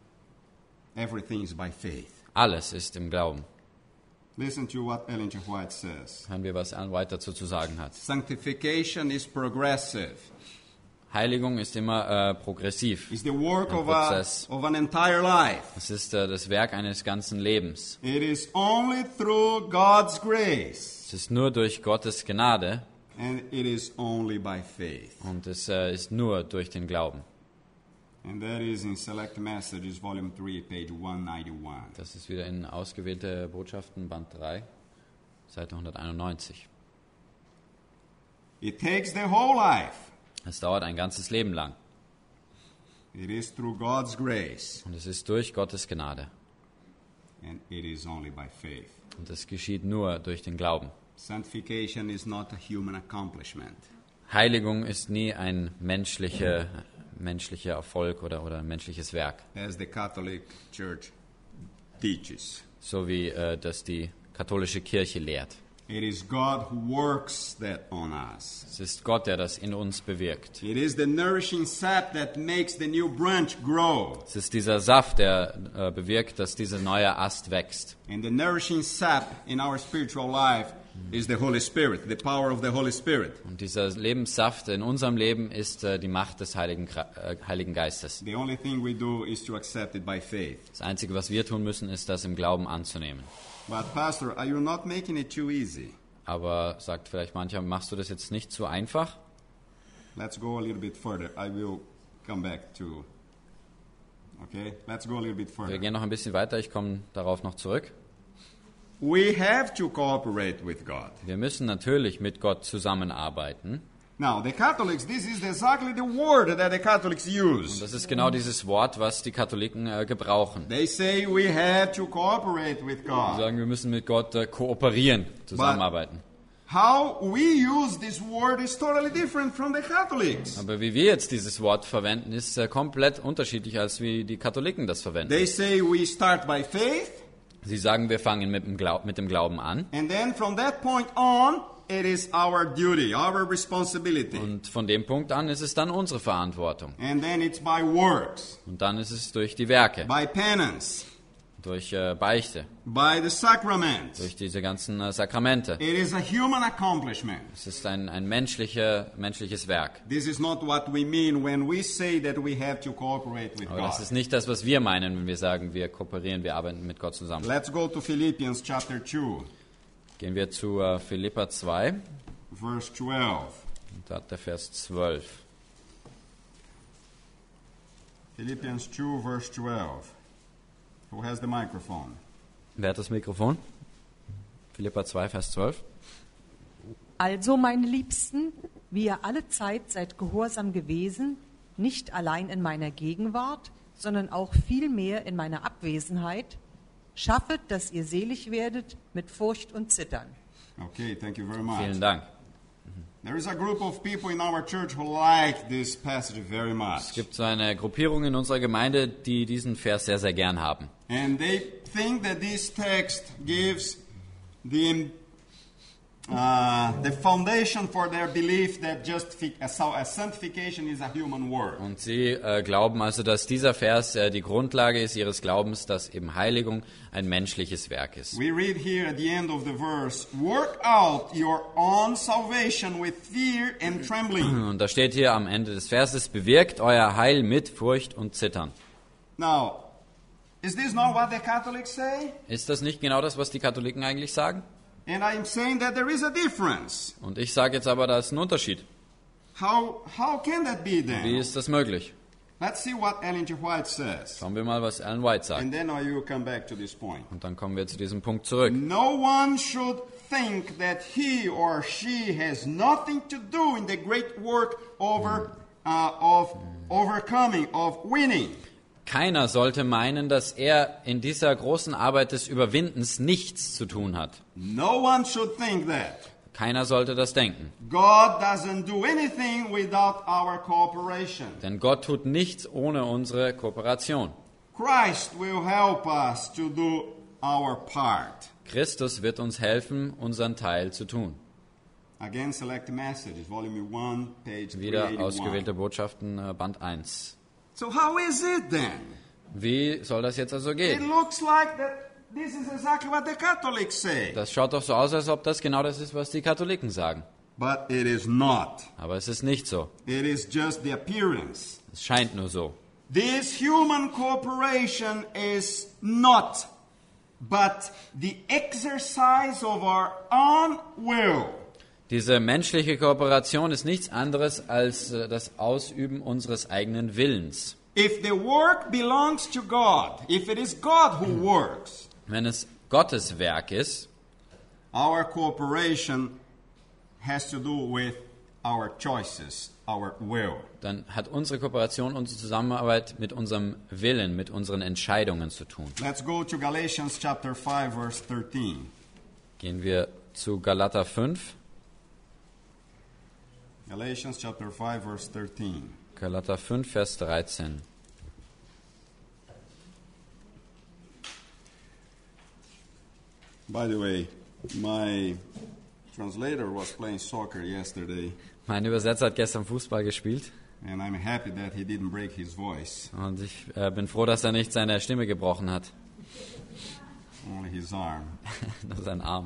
Everything is by faith. Alles ist im Glauben. Listen to what Ellen G. White says. Hören wir, was Ellen White dazu zu sagen hat. Sanctification is progressive. Heiligung ist immer äh, progressiv. It's the work Ein of, a, Prozess. of an entire life. Es ist äh, das Werk eines ganzen Lebens. It is only through God's grace, Es ist nur durch Gottes Gnade and it is only by faith. und es äh, ist nur durch den Glauben. And that is in Select Messages, Volume three, page one ninety-one. Das ist wieder in Ausgewählte Botschaften, Band drei, Seite hunderteinundneunzig. It takes the whole life. Es dauert ein ganzes Leben lang It is through God's grace, und es ist durch Gottes Gnade and it is only by faith. und es geschieht nur durch den Glauben. Sanctification is not a human accomplishment. Heiligung ist nie ein menschlicher, menschlicher Erfolg oder, oder ein menschliches Werk, As the Catholic Church teaches. so wie äh, das die katholische Kirche lehrt. It is God who works that on us. Es ist Gott, der das in uns bewirkt. It is the nourishing sap that makes the new branch grow. Es ist dieser Saft, der äh, bewirkt, dass dieser neue Ast wächst. And the nourishing sap in our spiritual life is the Holy Spirit, the power of the Holy Spirit. Und dieser Lebenssaft in unserem Leben ist äh, die Macht des Heiligen, äh, Heiligen Geistes. The only thing we do is to accept it by faith. Das Einzige, was wir tun müssen, ist, das im Glauben anzunehmen. But Pastor, are you not making it too easy? Aber sagt vielleicht mancher, machst du das jetzt nicht zu einfach? Let's go a little bit further. I will come back to. Okay, let's go a little bit Wir further. gehen noch ein bisschen weiter, ich komme darauf noch zurück. We have to cooperate with God. Wir müssen natürlich mit Gott zusammenarbeiten. Now, the Catholics, this is exactly the word that the Catholics Und use. das ist genau dieses Wort, was die Katholiken äh, gebrauchen. They say we have to cooperate with Sie God. sagen, wir müssen mit Gott äh, kooperieren, zusammenarbeiten. How we use this word is totally different from the Catholics. Aber wie wir jetzt dieses Wort verwenden, ist äh, komplett unterschiedlich, als wie die Katholiken das verwenden. They say we start by faith, Sie sagen, wir fangen mit dem, Glaub, mit dem Glauben an. and then from that point on, it is our duty, our responsibility. Und von dem Punkt an ist es dann unsere Verantwortung. And then it's by works, Und dann ist es durch die Werke, by penance, durch äh, Beichte, by the sacraments. durch diese ganzen äh, Sakramente. It is a human accomplishment. Es ist ein, ein menschliche, menschliches Werk. This is not what we mean when we say that we have to cooperate with Aber das God. ist nicht das, was wir meinen, wenn wir sagen, wir kooperieren, wir arbeiten mit Gott zusammen. Let's go to Philippians chapter two, Gehen wir zu äh, Philipper zwei, verse twelve. und da hat der Vers zwölf. Philippians two, verse twelve. Who has the microphone? Wer hat das Mikrofon? Philipper zwei, Vers zwölf. Also, meine Liebsten, wie ihr alle Zeit seid gehorsam gewesen, nicht allein in meiner Gegenwart, sondern auch vielmehr in meiner Abwesenheit, schaffet, dass ihr selig werdet mit Furcht und Zittern. Okay, thank you very much. Vielen Dank. There is a group of people in our church who like this passage very Es much. gibt so eine Gruppierung in unserer Gemeinde, die diesen Vers sehr, sehr gern haben. And they think that this text gives the, uh, the foundation for their belief that justific- uh, so- uh, sanctification is a human work. Und sie äh, glauben also, dass dieser Vers äh, die Grundlage ist ihres Glaubens, dass eben Heiligung ein menschliches Werk ist. We read here at the end of the verse, work out your own salvation with fear and trembling. Und da steht hier am Ende des Verses, bewirkt euer Heil mit Furcht und Zittern. Now, is this not what the Catholics say? Ist das nicht genau das, was die Katholiken eigentlich sagen? And I'm saying that there is a difference. Und ich sage jetzt aber, da ist ein Unterschied. How, how can that be Wie then? ist das möglich? Let's see what Ellen G. White says. Schauen wir mal, was Ellen White sagt. And then I will come back to this point. Und dann kommen wir zu diesem Punkt zurück. No one should think that he or she has nothing to do in the great work over, uh, of overcoming, of winning. Keiner sollte meinen, dass er in dieser großen Arbeit des Überwindens nichts zu tun hat. No one should think that. Keiner sollte das denken. God doesn't do anything without our cooperation. Denn Gott tut nichts ohne unsere Kooperation. Christ will help us to do our part. Christus wird uns helfen, unseren Teil zu tun. Again, Select Messages, Volume one, page Wieder three ausgewählte eighty-one. Botschaften, äh, Band eins. So how is it then? Wie soll das jetzt also It gehen? looks like that this is exactly what the Catholics say. Das schaut doch so aus, als ob das genau das ist, was die Katholiken sagen. But it is not. Aber es ist nicht so. It is just the appearance. Es scheint nur so. This human cooperation is not but the exercise of our own will. Diese menschliche Kooperation ist nichts anderes als äh, das Ausüben unseres eigenen Willens. If the work belongs to God, if it is God who works, Wenn es Gottes Werk ist, our cooperation has to do with our choices, our will. dann hat unsere Kooperation, unsere Zusammenarbeit mit unserem Willen, mit unseren Entscheidungen zu tun. Let's go to Galatians chapter five, verse thirteen. Gehen wir zu Galater fünf. Galatians chapter five, verse thirteen. Galater fünf, Vers dreizehn. By the way, my translator was playing soccer yesterday, Mein Übersetzer hat gestern Fußball gespielt and I'm happy that he didn't break his voice, und ich äh, bin froh, dass er nicht seine Stimme gebrochen hat. only his arm. Nur sein Arm.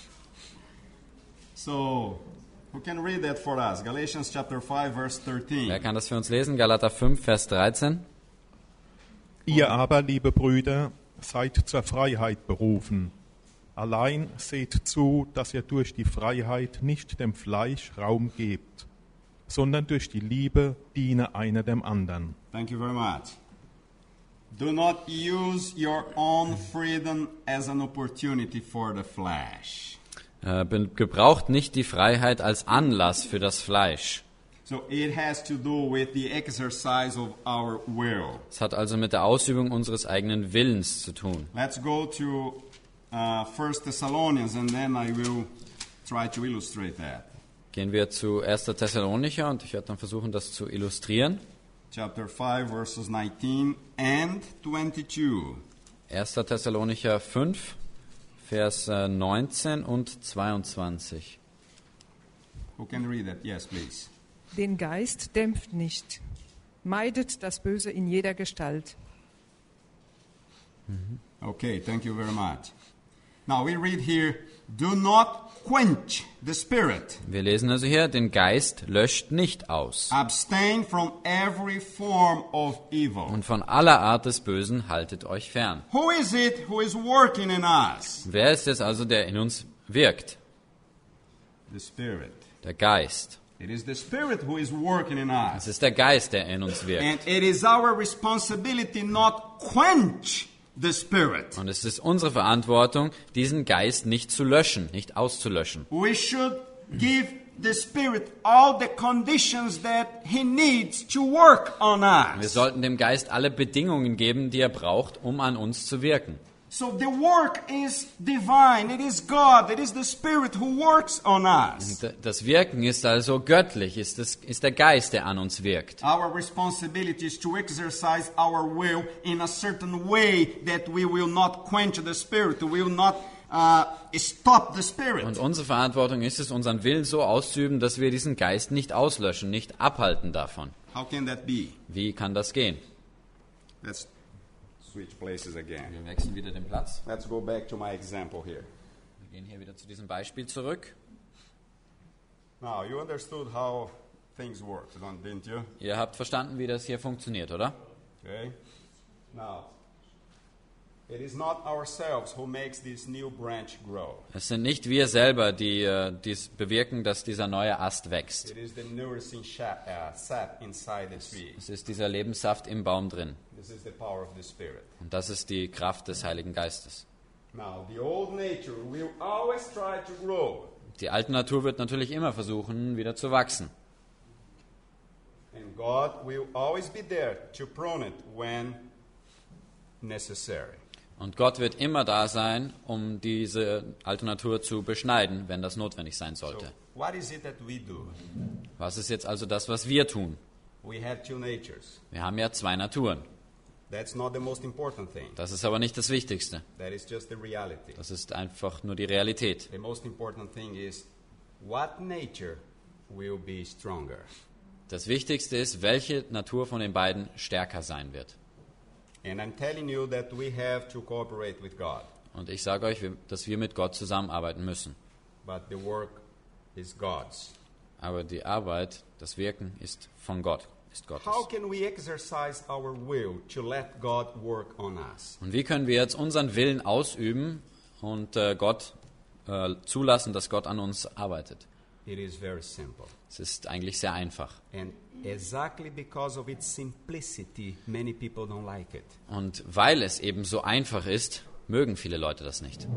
So, who can read that for us? Galatians chapter five, verse thirteen. Wer kann das für uns lesen? Galater fünf, Vers dreizehn. Ihr aber, liebe Brüder, seid zur Freiheit berufen. Allein seht zu, dass ihr durch die Freiheit nicht dem Fleisch Raum gebt, sondern durch die Liebe diene einer dem anderen. Thank you very much. Do not use your own freedom as an opportunity for the flesh. Äh, be- gebraucht nicht die Freiheit als Anlass für das Fleisch. So it has to do with the exercise of our will. Es hat also mit der Ausübung unseres eigenen Willens zu tun. Let's go to uh, First Thessalonians, and then I will try to illustrate that. Gehen wir zu erster Thessalonicher und ich werde dann versuchen, das zu illustrieren. Chapter five, verses nineteen and twenty-two. erster Thessalonicher fünf, Vers äh, neunzehn und zweiundzwanzig. Who can read that? Yes, please. Den Geist dämpft nicht, meidet das Böse in jeder Gestalt. Okay, thank you very much. Now we read here, do not quench the spirit. Wir lesen also hier, den Geist löscht nicht aus. Abstain from every form of evil. Und von aller Art des Bösen haltet euch fern. Who is it who is working in us? Wer ist es also, der in uns wirkt? The Spirit. Der Geist. It is the Spirit who is working in us. Es ist der Geist, der in uns wirkt. And it is our responsibility not quench the Spirit. Und es ist unsere Verantwortung, diesen Geist nicht zu löschen, nicht auszulöschen. We should give the Spirit all the conditions that He needs to work on Wir us. sollten dem Geist alle Bedingungen geben, die er braucht, um an uns zu wirken. So the work is divine. It is God. It is the Spirit who works on us. Und das Wirken ist also göttlich, ist, es, ist der Geist, der an uns wirkt. Our responsibility is to exercise our will in a certain way that we will not quench the Spirit, we will not uh, stop the Spirit. Und unsere Verantwortung ist es, unseren Willen so auszuüben, dass wir diesen Geist nicht auslöschen, nicht abhalten davon. How can that be? Wie kann das gehen? Let's switch places again. Wir wechseln wieder den Platz. Let's go back to my example here. Wir gehen hier wieder zu diesem Beispiel zurück. Now, you understood how things work, don't- didn't you? Ihr habt verstanden, wie das hier funktioniert, oder? Okay. Now, it is not ourselves who makes this new branch grow. Es sind nicht wir selber, die äh, dies bewirken, dass dieser neue Ast wächst. It is the nourishing sha- uh, sap inside the tree. Es ist dieser Lebenssaft im Baum drin. This is the power of the Spirit. Und das ist die Kraft des Heiligen Geistes. Now, the old nature will always try to grow, Die alte Natur wird natürlich immer versuchen, wieder zu wachsen. and God will always be there to prune it when necessary. Und Gott wird immer da sein, um diese alte Natur zu beschneiden, wenn das notwendig sein So, sollte. what is it that we do? Was ist jetzt also das, was wir tun? We have two natures. Wir haben ja zwei Naturen. That's not the most important thing. Das ist aber nicht das Wichtigste. That is just the reality. Das ist einfach nur die Realität. The most important thing is what nature will be stronger. Das Wichtigste ist, welche Natur von den beiden stärker sein wird. And I'm telling you that we have to cooperate with God. Und ich sage euch, wir- dass wir mit Gott zusammenarbeiten müssen. But the work is God's. Aber die Arbeit, das Wirken ist von Gott, ist Gottes. How can we exercise our will to let God work on us? Und wie können wir jetzt unseren Willen ausüben und äh, Gott äh, zulassen, dass Gott an uns arbeitet? It is very simple. Es ist eigentlich sehr einfach. And exactly because of its simplicity, many people don't like it. Und weil es eben so einfach ist, mögen viele Leute das nicht.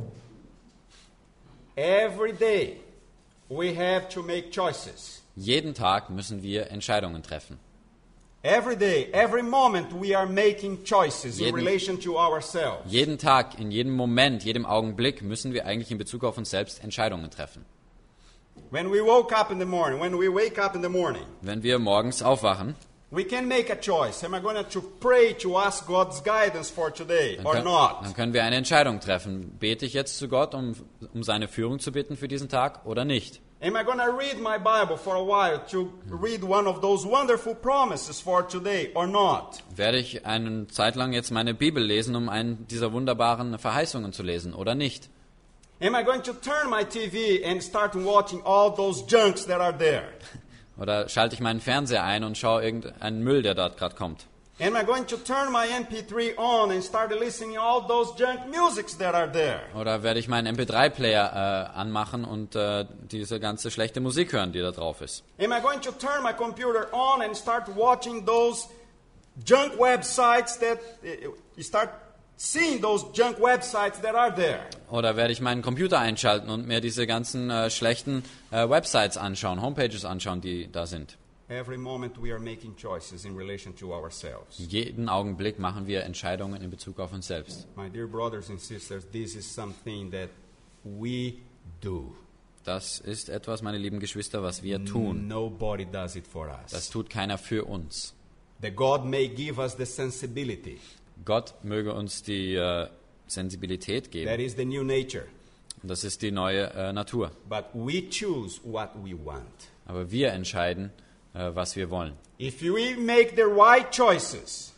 Every day we have to make choices. Jeden Tag müssen wir Entscheidungen treffen. Every day, every moment we are making choices in Jeden- relation to ourselves. Jeden Tag, in jedem Moment, jedem Augenblick müssen wir eigentlich in Bezug auf uns selbst Entscheidungen treffen. When we woke up in the morning, when we wake up in the morning, Wenn wir morgens aufwachen, We can make a choice. Am I going to pray to ask God's guidance for today Dann, or können, not? dann können wir eine Entscheidung treffen. Bete ich jetzt zu Gott, um, um seine Führung zu bitten für diesen Tag oder nicht? Am I going to read my Bible for a while to read one of those wonderful promises for today or not? Werde ich eine Zeit lang jetzt meine Bibel lesen, um einen dieser wunderbaren Verheißungen zu lesen oder nicht? Am I going to turn my T V and start watching all those junks that are there? Oder schalte ich meinen Fernseher ein und schaue irgendeinen Müll, der dort gerade kommt? Am I going to turn my M P three on and start listening to all those junk musics that are there? Oder werde ich meinen M P drei Player äh, anmachen und äh, diese ganze schlechte Musik hören, die da drauf ist? Am I going to turn my computer on and start watching those junk websites that uh, you start seeing those junk websites that are there? Oder werde ich meinen Computer einschalten und mir diese ganzen äh, schlechten äh, Websites anschauen, Homepages anschauen, die da sind? Every moment we are making choices in relation to ourselves. Jeden Augenblick machen wir Entscheidungen in Bezug auf uns selbst. My dear brothers and sisters, this is something that we do. Das ist etwas, meine lieben Geschwister, was wir tun. Nobody does it for us. Das tut keiner für uns. That God may give us the sensibility. Gott möge uns die äh, Sensibilität geben. That is the new nature. Und das ist die neue äh, Natur. But we choose what we want. Aber wir entscheiden, äh, was wir wollen. If we make the right choices,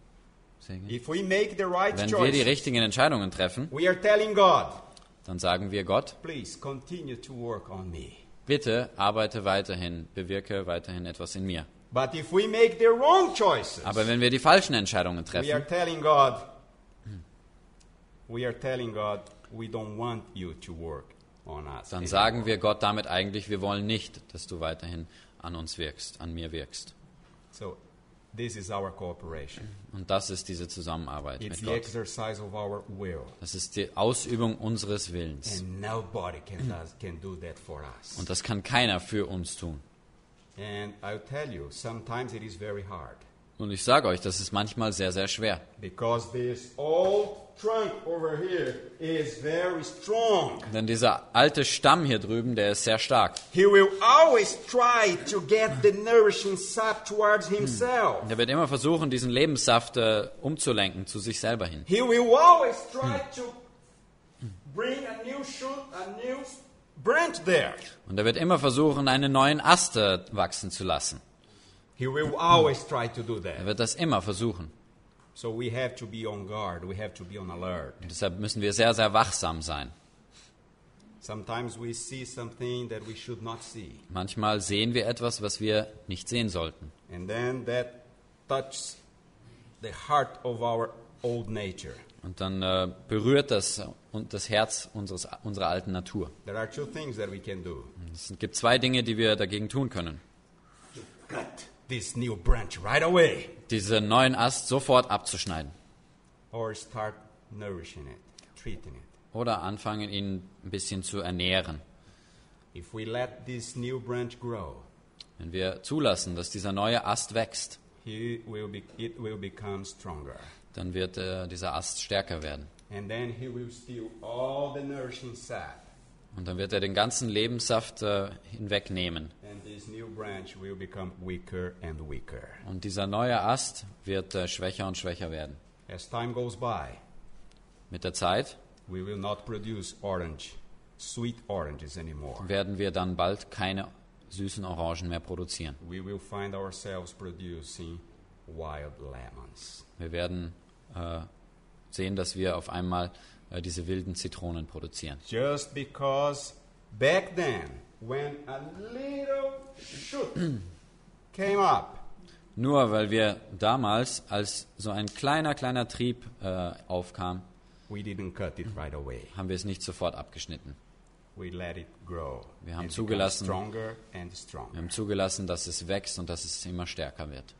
if we make the right Wenn choices, wir die richtigen Entscheidungen treffen, we are telling God, dann sagen wir Gott, please continue to work on me. bitte arbeite weiterhin, bewirke weiterhin etwas in mir. But if we make the wrong choices, Aber wenn wir die falschen Entscheidungen we are treffen, telling God, we are telling God, we don't want you to work on us. dann anymore. sagen wir Gott damit eigentlich, wir wollen nicht, dass du weiterhin an uns wirkst, an mir wirkst. So, this is our cooperation. Und das ist diese Zusammenarbeit It's mit the Gott. exercise of our will. Das ist die Ausübung unseres Willens. And nobody can, does, can do that for us. Und das kann keiner für uns tun. And I'll tell you, sometimes it is very hard. Und ich sage euch, das ist manchmal sehr, sehr schwer. Because this old trunk over here is very strong. Denn dieser alte Stamm hier drüben, der ist sehr stark. He will always try to get the nourishing sap towards himself. Der wird immer versuchen, diesen Lebenssaft äh, umzulenken zu sich selber hin. He will always try to bring a new shoot, a new branch there. Und er wird immer versuchen, einen neuen Ast äh, wachsen zu lassen. He will always try to do Er that. wird das immer versuchen. So we have to be on guard. We have to be on alert. Und deshalb müssen wir sehr, sehr wachsam sein. Sometimes we see something that we should not see. Manchmal sehen wir etwas, was wir nicht sehen sollten. And then that touches the heart of our old nature. Und dann äh, berührt das und das Herz unseres, unserer alten Natur. There are two things that we can do. Es gibt zwei Dinge, die wir dagegen tun können. Cut this new branch right away. Diesen neuen Ast sofort abzuschneiden. Or start nourishing it, treating it. Oder anfangen, ihn ein bisschen zu ernähren. If we let this new branch grow, Wenn wir zulassen, dass dieser neue Ast wächst, he will be, it will become stronger. dann wird äh, dieser Ast stärker werden. And then he will steal all the nourishing sap. Und dann wird er den ganzen Lebenssaft äh, hinwegnehmen. And this new branch will become weaker and weaker. Und dieser neue Ast wird äh, schwächer und schwächer werden. As time goes by, Mit der Zeit we will not produce orange, sweet oranges anymore. werden wir dann bald keine süßen Orangen mehr produzieren. We will find ourselves producing wild lemons. Wir werden äh, sehen, dass wir auf einmal äh, diese wilden Zitronen produzieren. Just because back then, when a little shoot came up, Nur weil wir damals, als so ein kleiner, kleiner Trieb äh, aufkam, we didn't cut it right away. haben wir es nicht sofort abgeschnitten. We let it grow. Wir haben and zugelassen- become stronger and Wir stronger. haben zugelassen, dass es wächst und dass es immer stärker wird.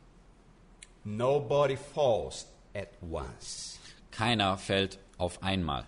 Nobody falls at once. Keiner fällt auf einmal.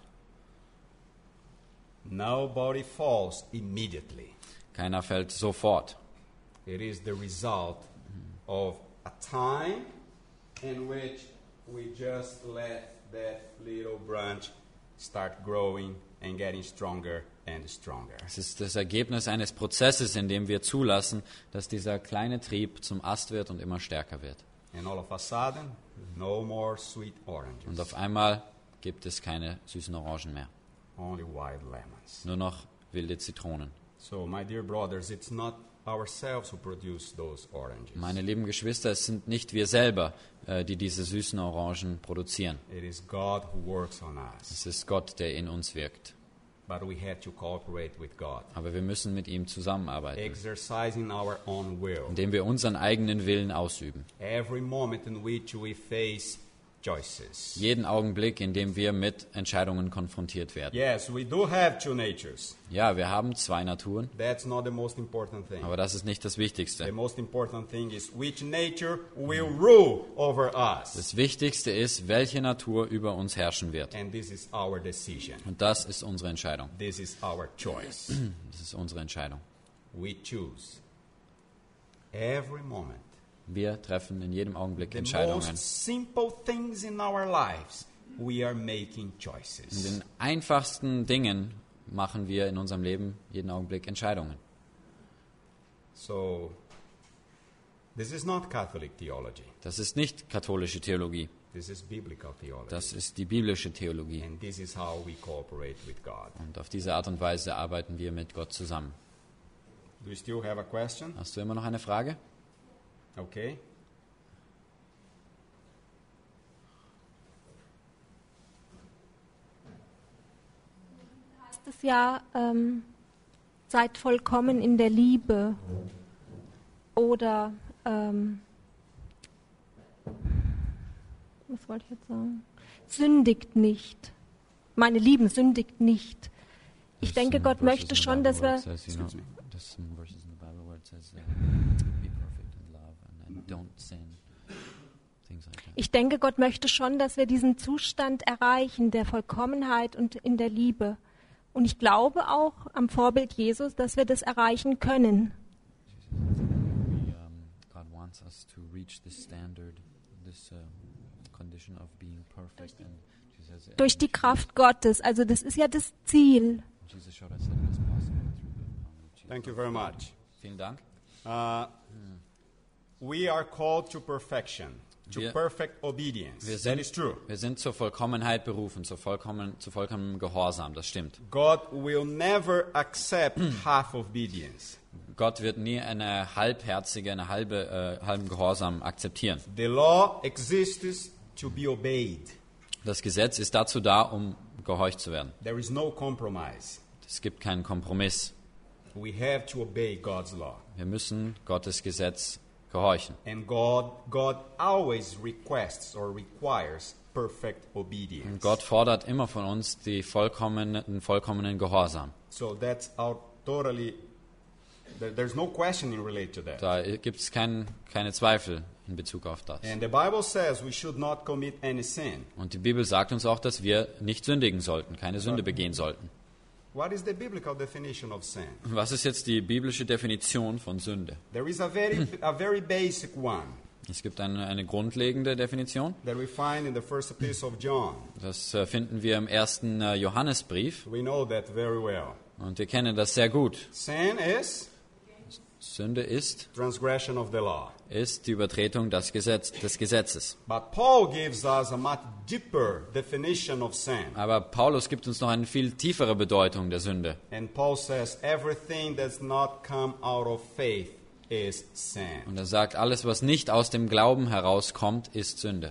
Nobody falls immediately. Keiner fällt sofort. It is the result of a time in which we just let that little branch start growing and getting stronger and stronger. Es ist das Ergebnis eines Prozesses, in dem wir zulassen, dass dieser kleine Trieb zum Ast wird und immer stärker wird. And all of a sudden, no more sweet oranges, Und auf einmal gibt es keine süßen Orangen mehr, only wild lemons. nur noch wilde Zitronen. So, my dear brothers, it's not ourselves who produce those oranges. Meine lieben Geschwister, es sind nicht wir selber, äh, die diese süßen Orangen produzieren. It is God who works on us. Es ist Gott, der in uns wirkt. But we have to cooperate with God, Aber wir müssen mit ihm zusammenarbeiten, exercising our own will. indem wir unseren eigenen Willen ausüben. Every moment in which we face choices. Jeden Augenblick, in dem wir mit Entscheidungen konfrontiert werden. Yes, we do have two natures. Ja, wir haben zwei Naturen, That's not the most important thing. aber das ist nicht das The Wichtigste. most important thing is which nature will rule over us. Das Wichtigste ist, welche Natur über uns herrschen wird. And this is our decision. Und das ist unsere Entscheidung. This is our choice. Das ist unsere Entscheidung. We choose every moment. Wir treffen in jedem Augenblick The Entscheidungen. most simple things in our lives, we are making In choices. den einfachsten Dingen machen wir in unserem Leben jeden Augenblick Entscheidungen. So, this is not Catholic theology. Das ist nicht katholische Theologie. This is biblical theology. Das ist die biblische Theologie. And this is how we cooperate with God. Und auf diese Art und Weise arbeiten wir mit Gott zusammen. Do you still have a question? Hast du immer noch eine Frage? Okay. Heißt es ja, ähm, seid vollkommen in der Liebe oder ähm, was wollte ich jetzt sagen? Sündigt nicht. Meine Lieben, sündigt nicht. Ich denke, Gott möchte schon, dass wir Ich denke, Gott möchte schon, dass wir diesen Zustand erreichen, der Vollkommenheit und in der Liebe. Und ich glaube auch am Vorbild Jesus, dass wir das erreichen können. God wants us to reach this standard, this uh, condition of being perfect. And she says, Durch die Kraft Gottes. Also das ist ja das Ziel. Jesus showed us that it is possible through the power of Jesus. Thank you very much. Vielen Dank. Uh, we are called to perfection, to Wir- perfect obedience. Wir That sind, is true. wir sind zur Vollkommenheit berufen, zur vollkommen, zu vollkommenem Gehorsam, das stimmt. God will never accept half obedience. Gott wird nie eine halbherzige, eine halbe, äh, halben Gehorsam akzeptieren. The law exists to be obeyed. Das Gesetz ist dazu da, um gehorcht zu werden. There is no compromise. Es gibt keinen Kompromiss. We have to obey God's law. Wir müssen Gottes Gesetz gehorchen. And God, God always requests or requires perfect Und obedience. Gott fordert immer von uns die vollkommenen, den vollkommenen Gehorsam. So that's our totally, there- there's no questioning related to that. Da gibt es kein, keine Zweifel in Bezug auf das. And the Bible says we should not commit any sin. Und die Bibel sagt uns auch, dass wir nicht sündigen sollten, keine Sünde begehen sollten. What is the biblical definition of sin? Was ist jetzt die biblische Definition von Sünde? There is a very, a very basic one Es gibt eine, eine grundlegende Definition. that we find in the first epistle of John. Das äh, finden wir im ersten äh, Johannesbrief. We know that very well. Und wir kennen das sehr gut. Sin is Sünde ist, transgression of the law. ist die Übertretung des, Gesetz, des Gesetzes. But Paul gives us a much deeper definition of sin. Aber Paulus gibt uns noch eine viel tiefere Bedeutung der Sünde. And Paul says everything that's not come out of faith is sin. Und er sagt, alles, was nicht aus dem Glauben herauskommt, ist Sünde.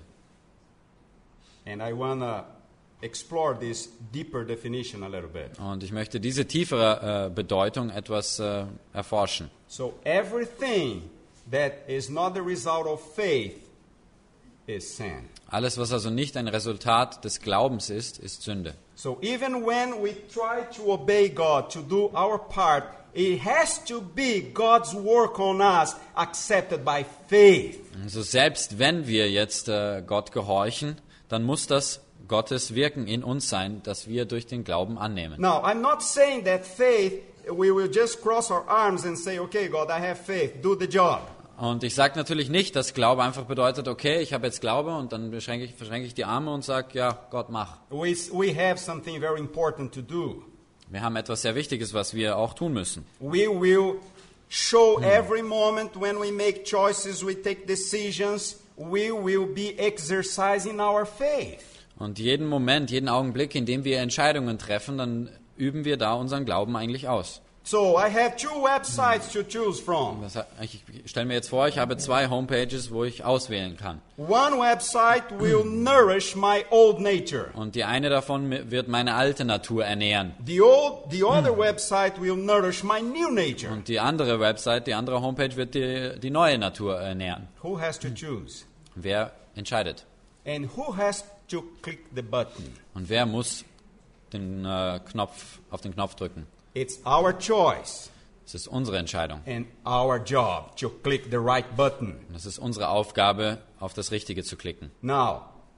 And I want to explore this deeper definition a little bit. Und ich möchte diese tiefere äh, Bedeutung etwas äh, erforschen. So everything that is not the result of faith is sin. Alles, was also nicht ein Resultat des Glaubens ist, ist Sünde. So even when we try to obey God, to do our part, it has to be God's work on us accepted by faith. Also selbst wenn wir jetzt äh, Gott gehorchen, dann muss das Gottes Wirken in uns sein, das wir durch den Glauben annehmen. Now, I'm not saying that faith, we will just cross our arms and say, okay, God, I have faith, do the job. Und ich sage natürlich nicht, dass Glaube einfach bedeutet, okay, ich habe jetzt Glaube und dann verschränke ich, verschränke ich die Arme und sage, ja, Gott, mach. We, we have something very important to do. Wir haben etwas sehr Wichtiges, was wir auch tun müssen. We will show every moment when we make choices, we take decisions, we will be exercising our faith. Und jeden Moment, jeden Augenblick, in dem wir Entscheidungen treffen, dann üben wir da unseren Glauben eigentlich aus. So I have two websites to choose from. Das, ich stelle mir jetzt vor, ich habe zwei Homepages, wo ich auswählen kann. One website will nourish my old nature. Und die eine davon wird meine alte Natur ernähren. The old, the other website will nourish my new nature. Und die andere Website, die andere Homepage wird die, die neue Natur ernähren. Who has to choose? Wer entscheidet? And who has to click the button? Und wer muss den äh, Knopf auf den Knopf drücken? It's our choice. Es ist unsere Entscheidung. And our job to click the right button. Und es ist unsere Aufgabe, auf das Richtige zu klicken. Now,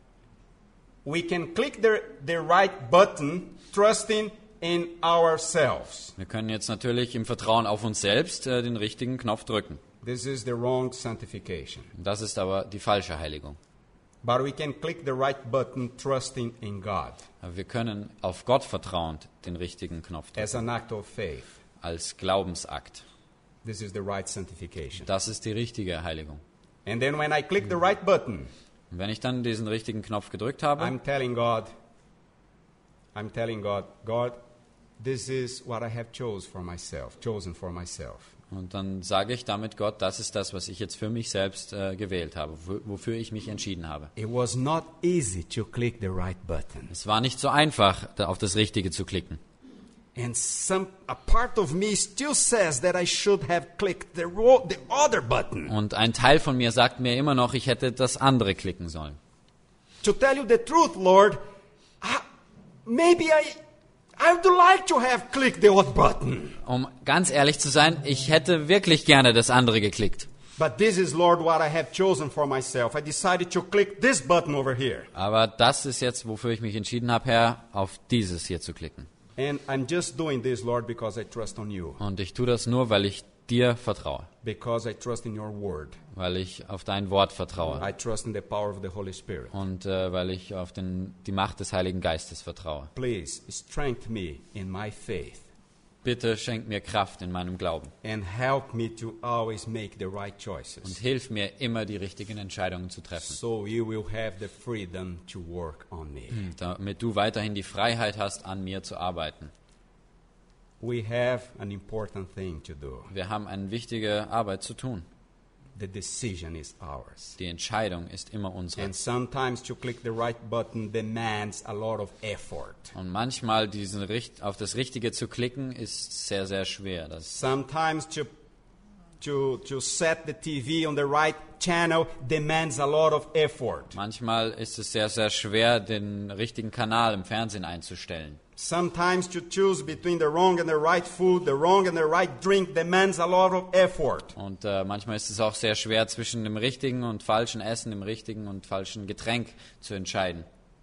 we can click the, the right button, trusting in ourselves. Wir können jetzt natürlich im Vertrauen auf uns selbst äh, den richtigen Knopf drücken. This is the wrong sanctification. Das ist aber die falsche Heiligung. But we can click the right button, trusting in God. Aber wir können auf Gott vertrauend den richtigen Knopf drücken. As an act of faith. Als Glaubensakt. This is the right sanctification. Das ist die richtige Heiligung. And then when I click the right button, und wenn ich dann diesen richtigen Knopf gedrückt habe, I'm telling God, I'm telling God, God, this is what I have chose for myself, chosen for myself. Und dann sage ich damit Gott, das ist das, was ich jetzt für mich selbst äh, gewählt habe, wofür ich mich entschieden habe. It was not easy to click the right button. Es war nicht so einfach, auf das Richtige zu klicken. And some a part of me still says that I should have clicked the the other button. Und ein Teil von mir sagt mir immer noch, ich hätte das andere klicken sollen. To tell you the truth, Lord, I, maybe I I would like to have clicked the other button. Um ganz ehrlich zu sein, ich hätte wirklich gerne das andere geklickt. But this is, Lord, what I have chosen for myself. I decided to click this button over here. Aber das ist jetzt, wofür ich mich entschieden habe, Herr, auf dieses hier zu klicken. And I'm just doing this, Lord, because I trust on you. Und ich tue das nur, weil ich dir vertraue. Because I trust in your word. Weil ich auf dein Wort vertraue. I trust in the power of the Holy Spirit. Und äh, weil ich auf den, die Macht des Heiligen Geistes vertraue. Please strengthen me in my faith. Bitte schenk mir Kraft in meinem Glauben. And help me to always make the right choices. Und hilf mir immer die richtigen Entscheidungen zu treffen. So you will have the freedom to work on me. Damit du weiterhin die Freiheit hast, an mir zu arbeiten. We have an important thing to do. Wir haben eine wichtige Arbeit zu tun. The decision is ours. Die Entscheidung ist immer unsere. And sometimes to click the right button demands a lot of effort. Und manchmal diesen, auf das Richtige zu klicken ist sehr, sehr schwer. Das sometimes to to to set the T V on the right channel demands a lot of effort. Manchmal ist es sehr, sehr schwer, den richtigen Kanal im Fernsehen einzustellen. Sometimes to choose between the wrong and the right food, the wrong and the right drink demands a lot of effort. Und äh, manchmal ist es auch sehr schwer, zwischen dem richtigen und falschen Essen, dem richtigen und falschen Getränk zu entscheiden.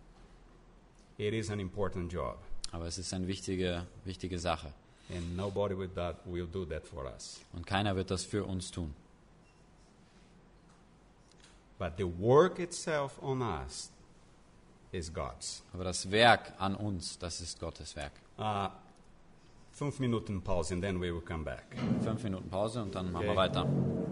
It is an important job. Aber es ist eine wichtige, wichtige Sache. And nobody will, that, will do that for us. Und keiner wird das für uns tun. But the work itself on us is God's. Aber das Werk an uns, das ist Gottes Werk. Uh, fünf Minuten Pause and then we will come back. Fünf Minuten Pause und dann machen Okay. wir weiter.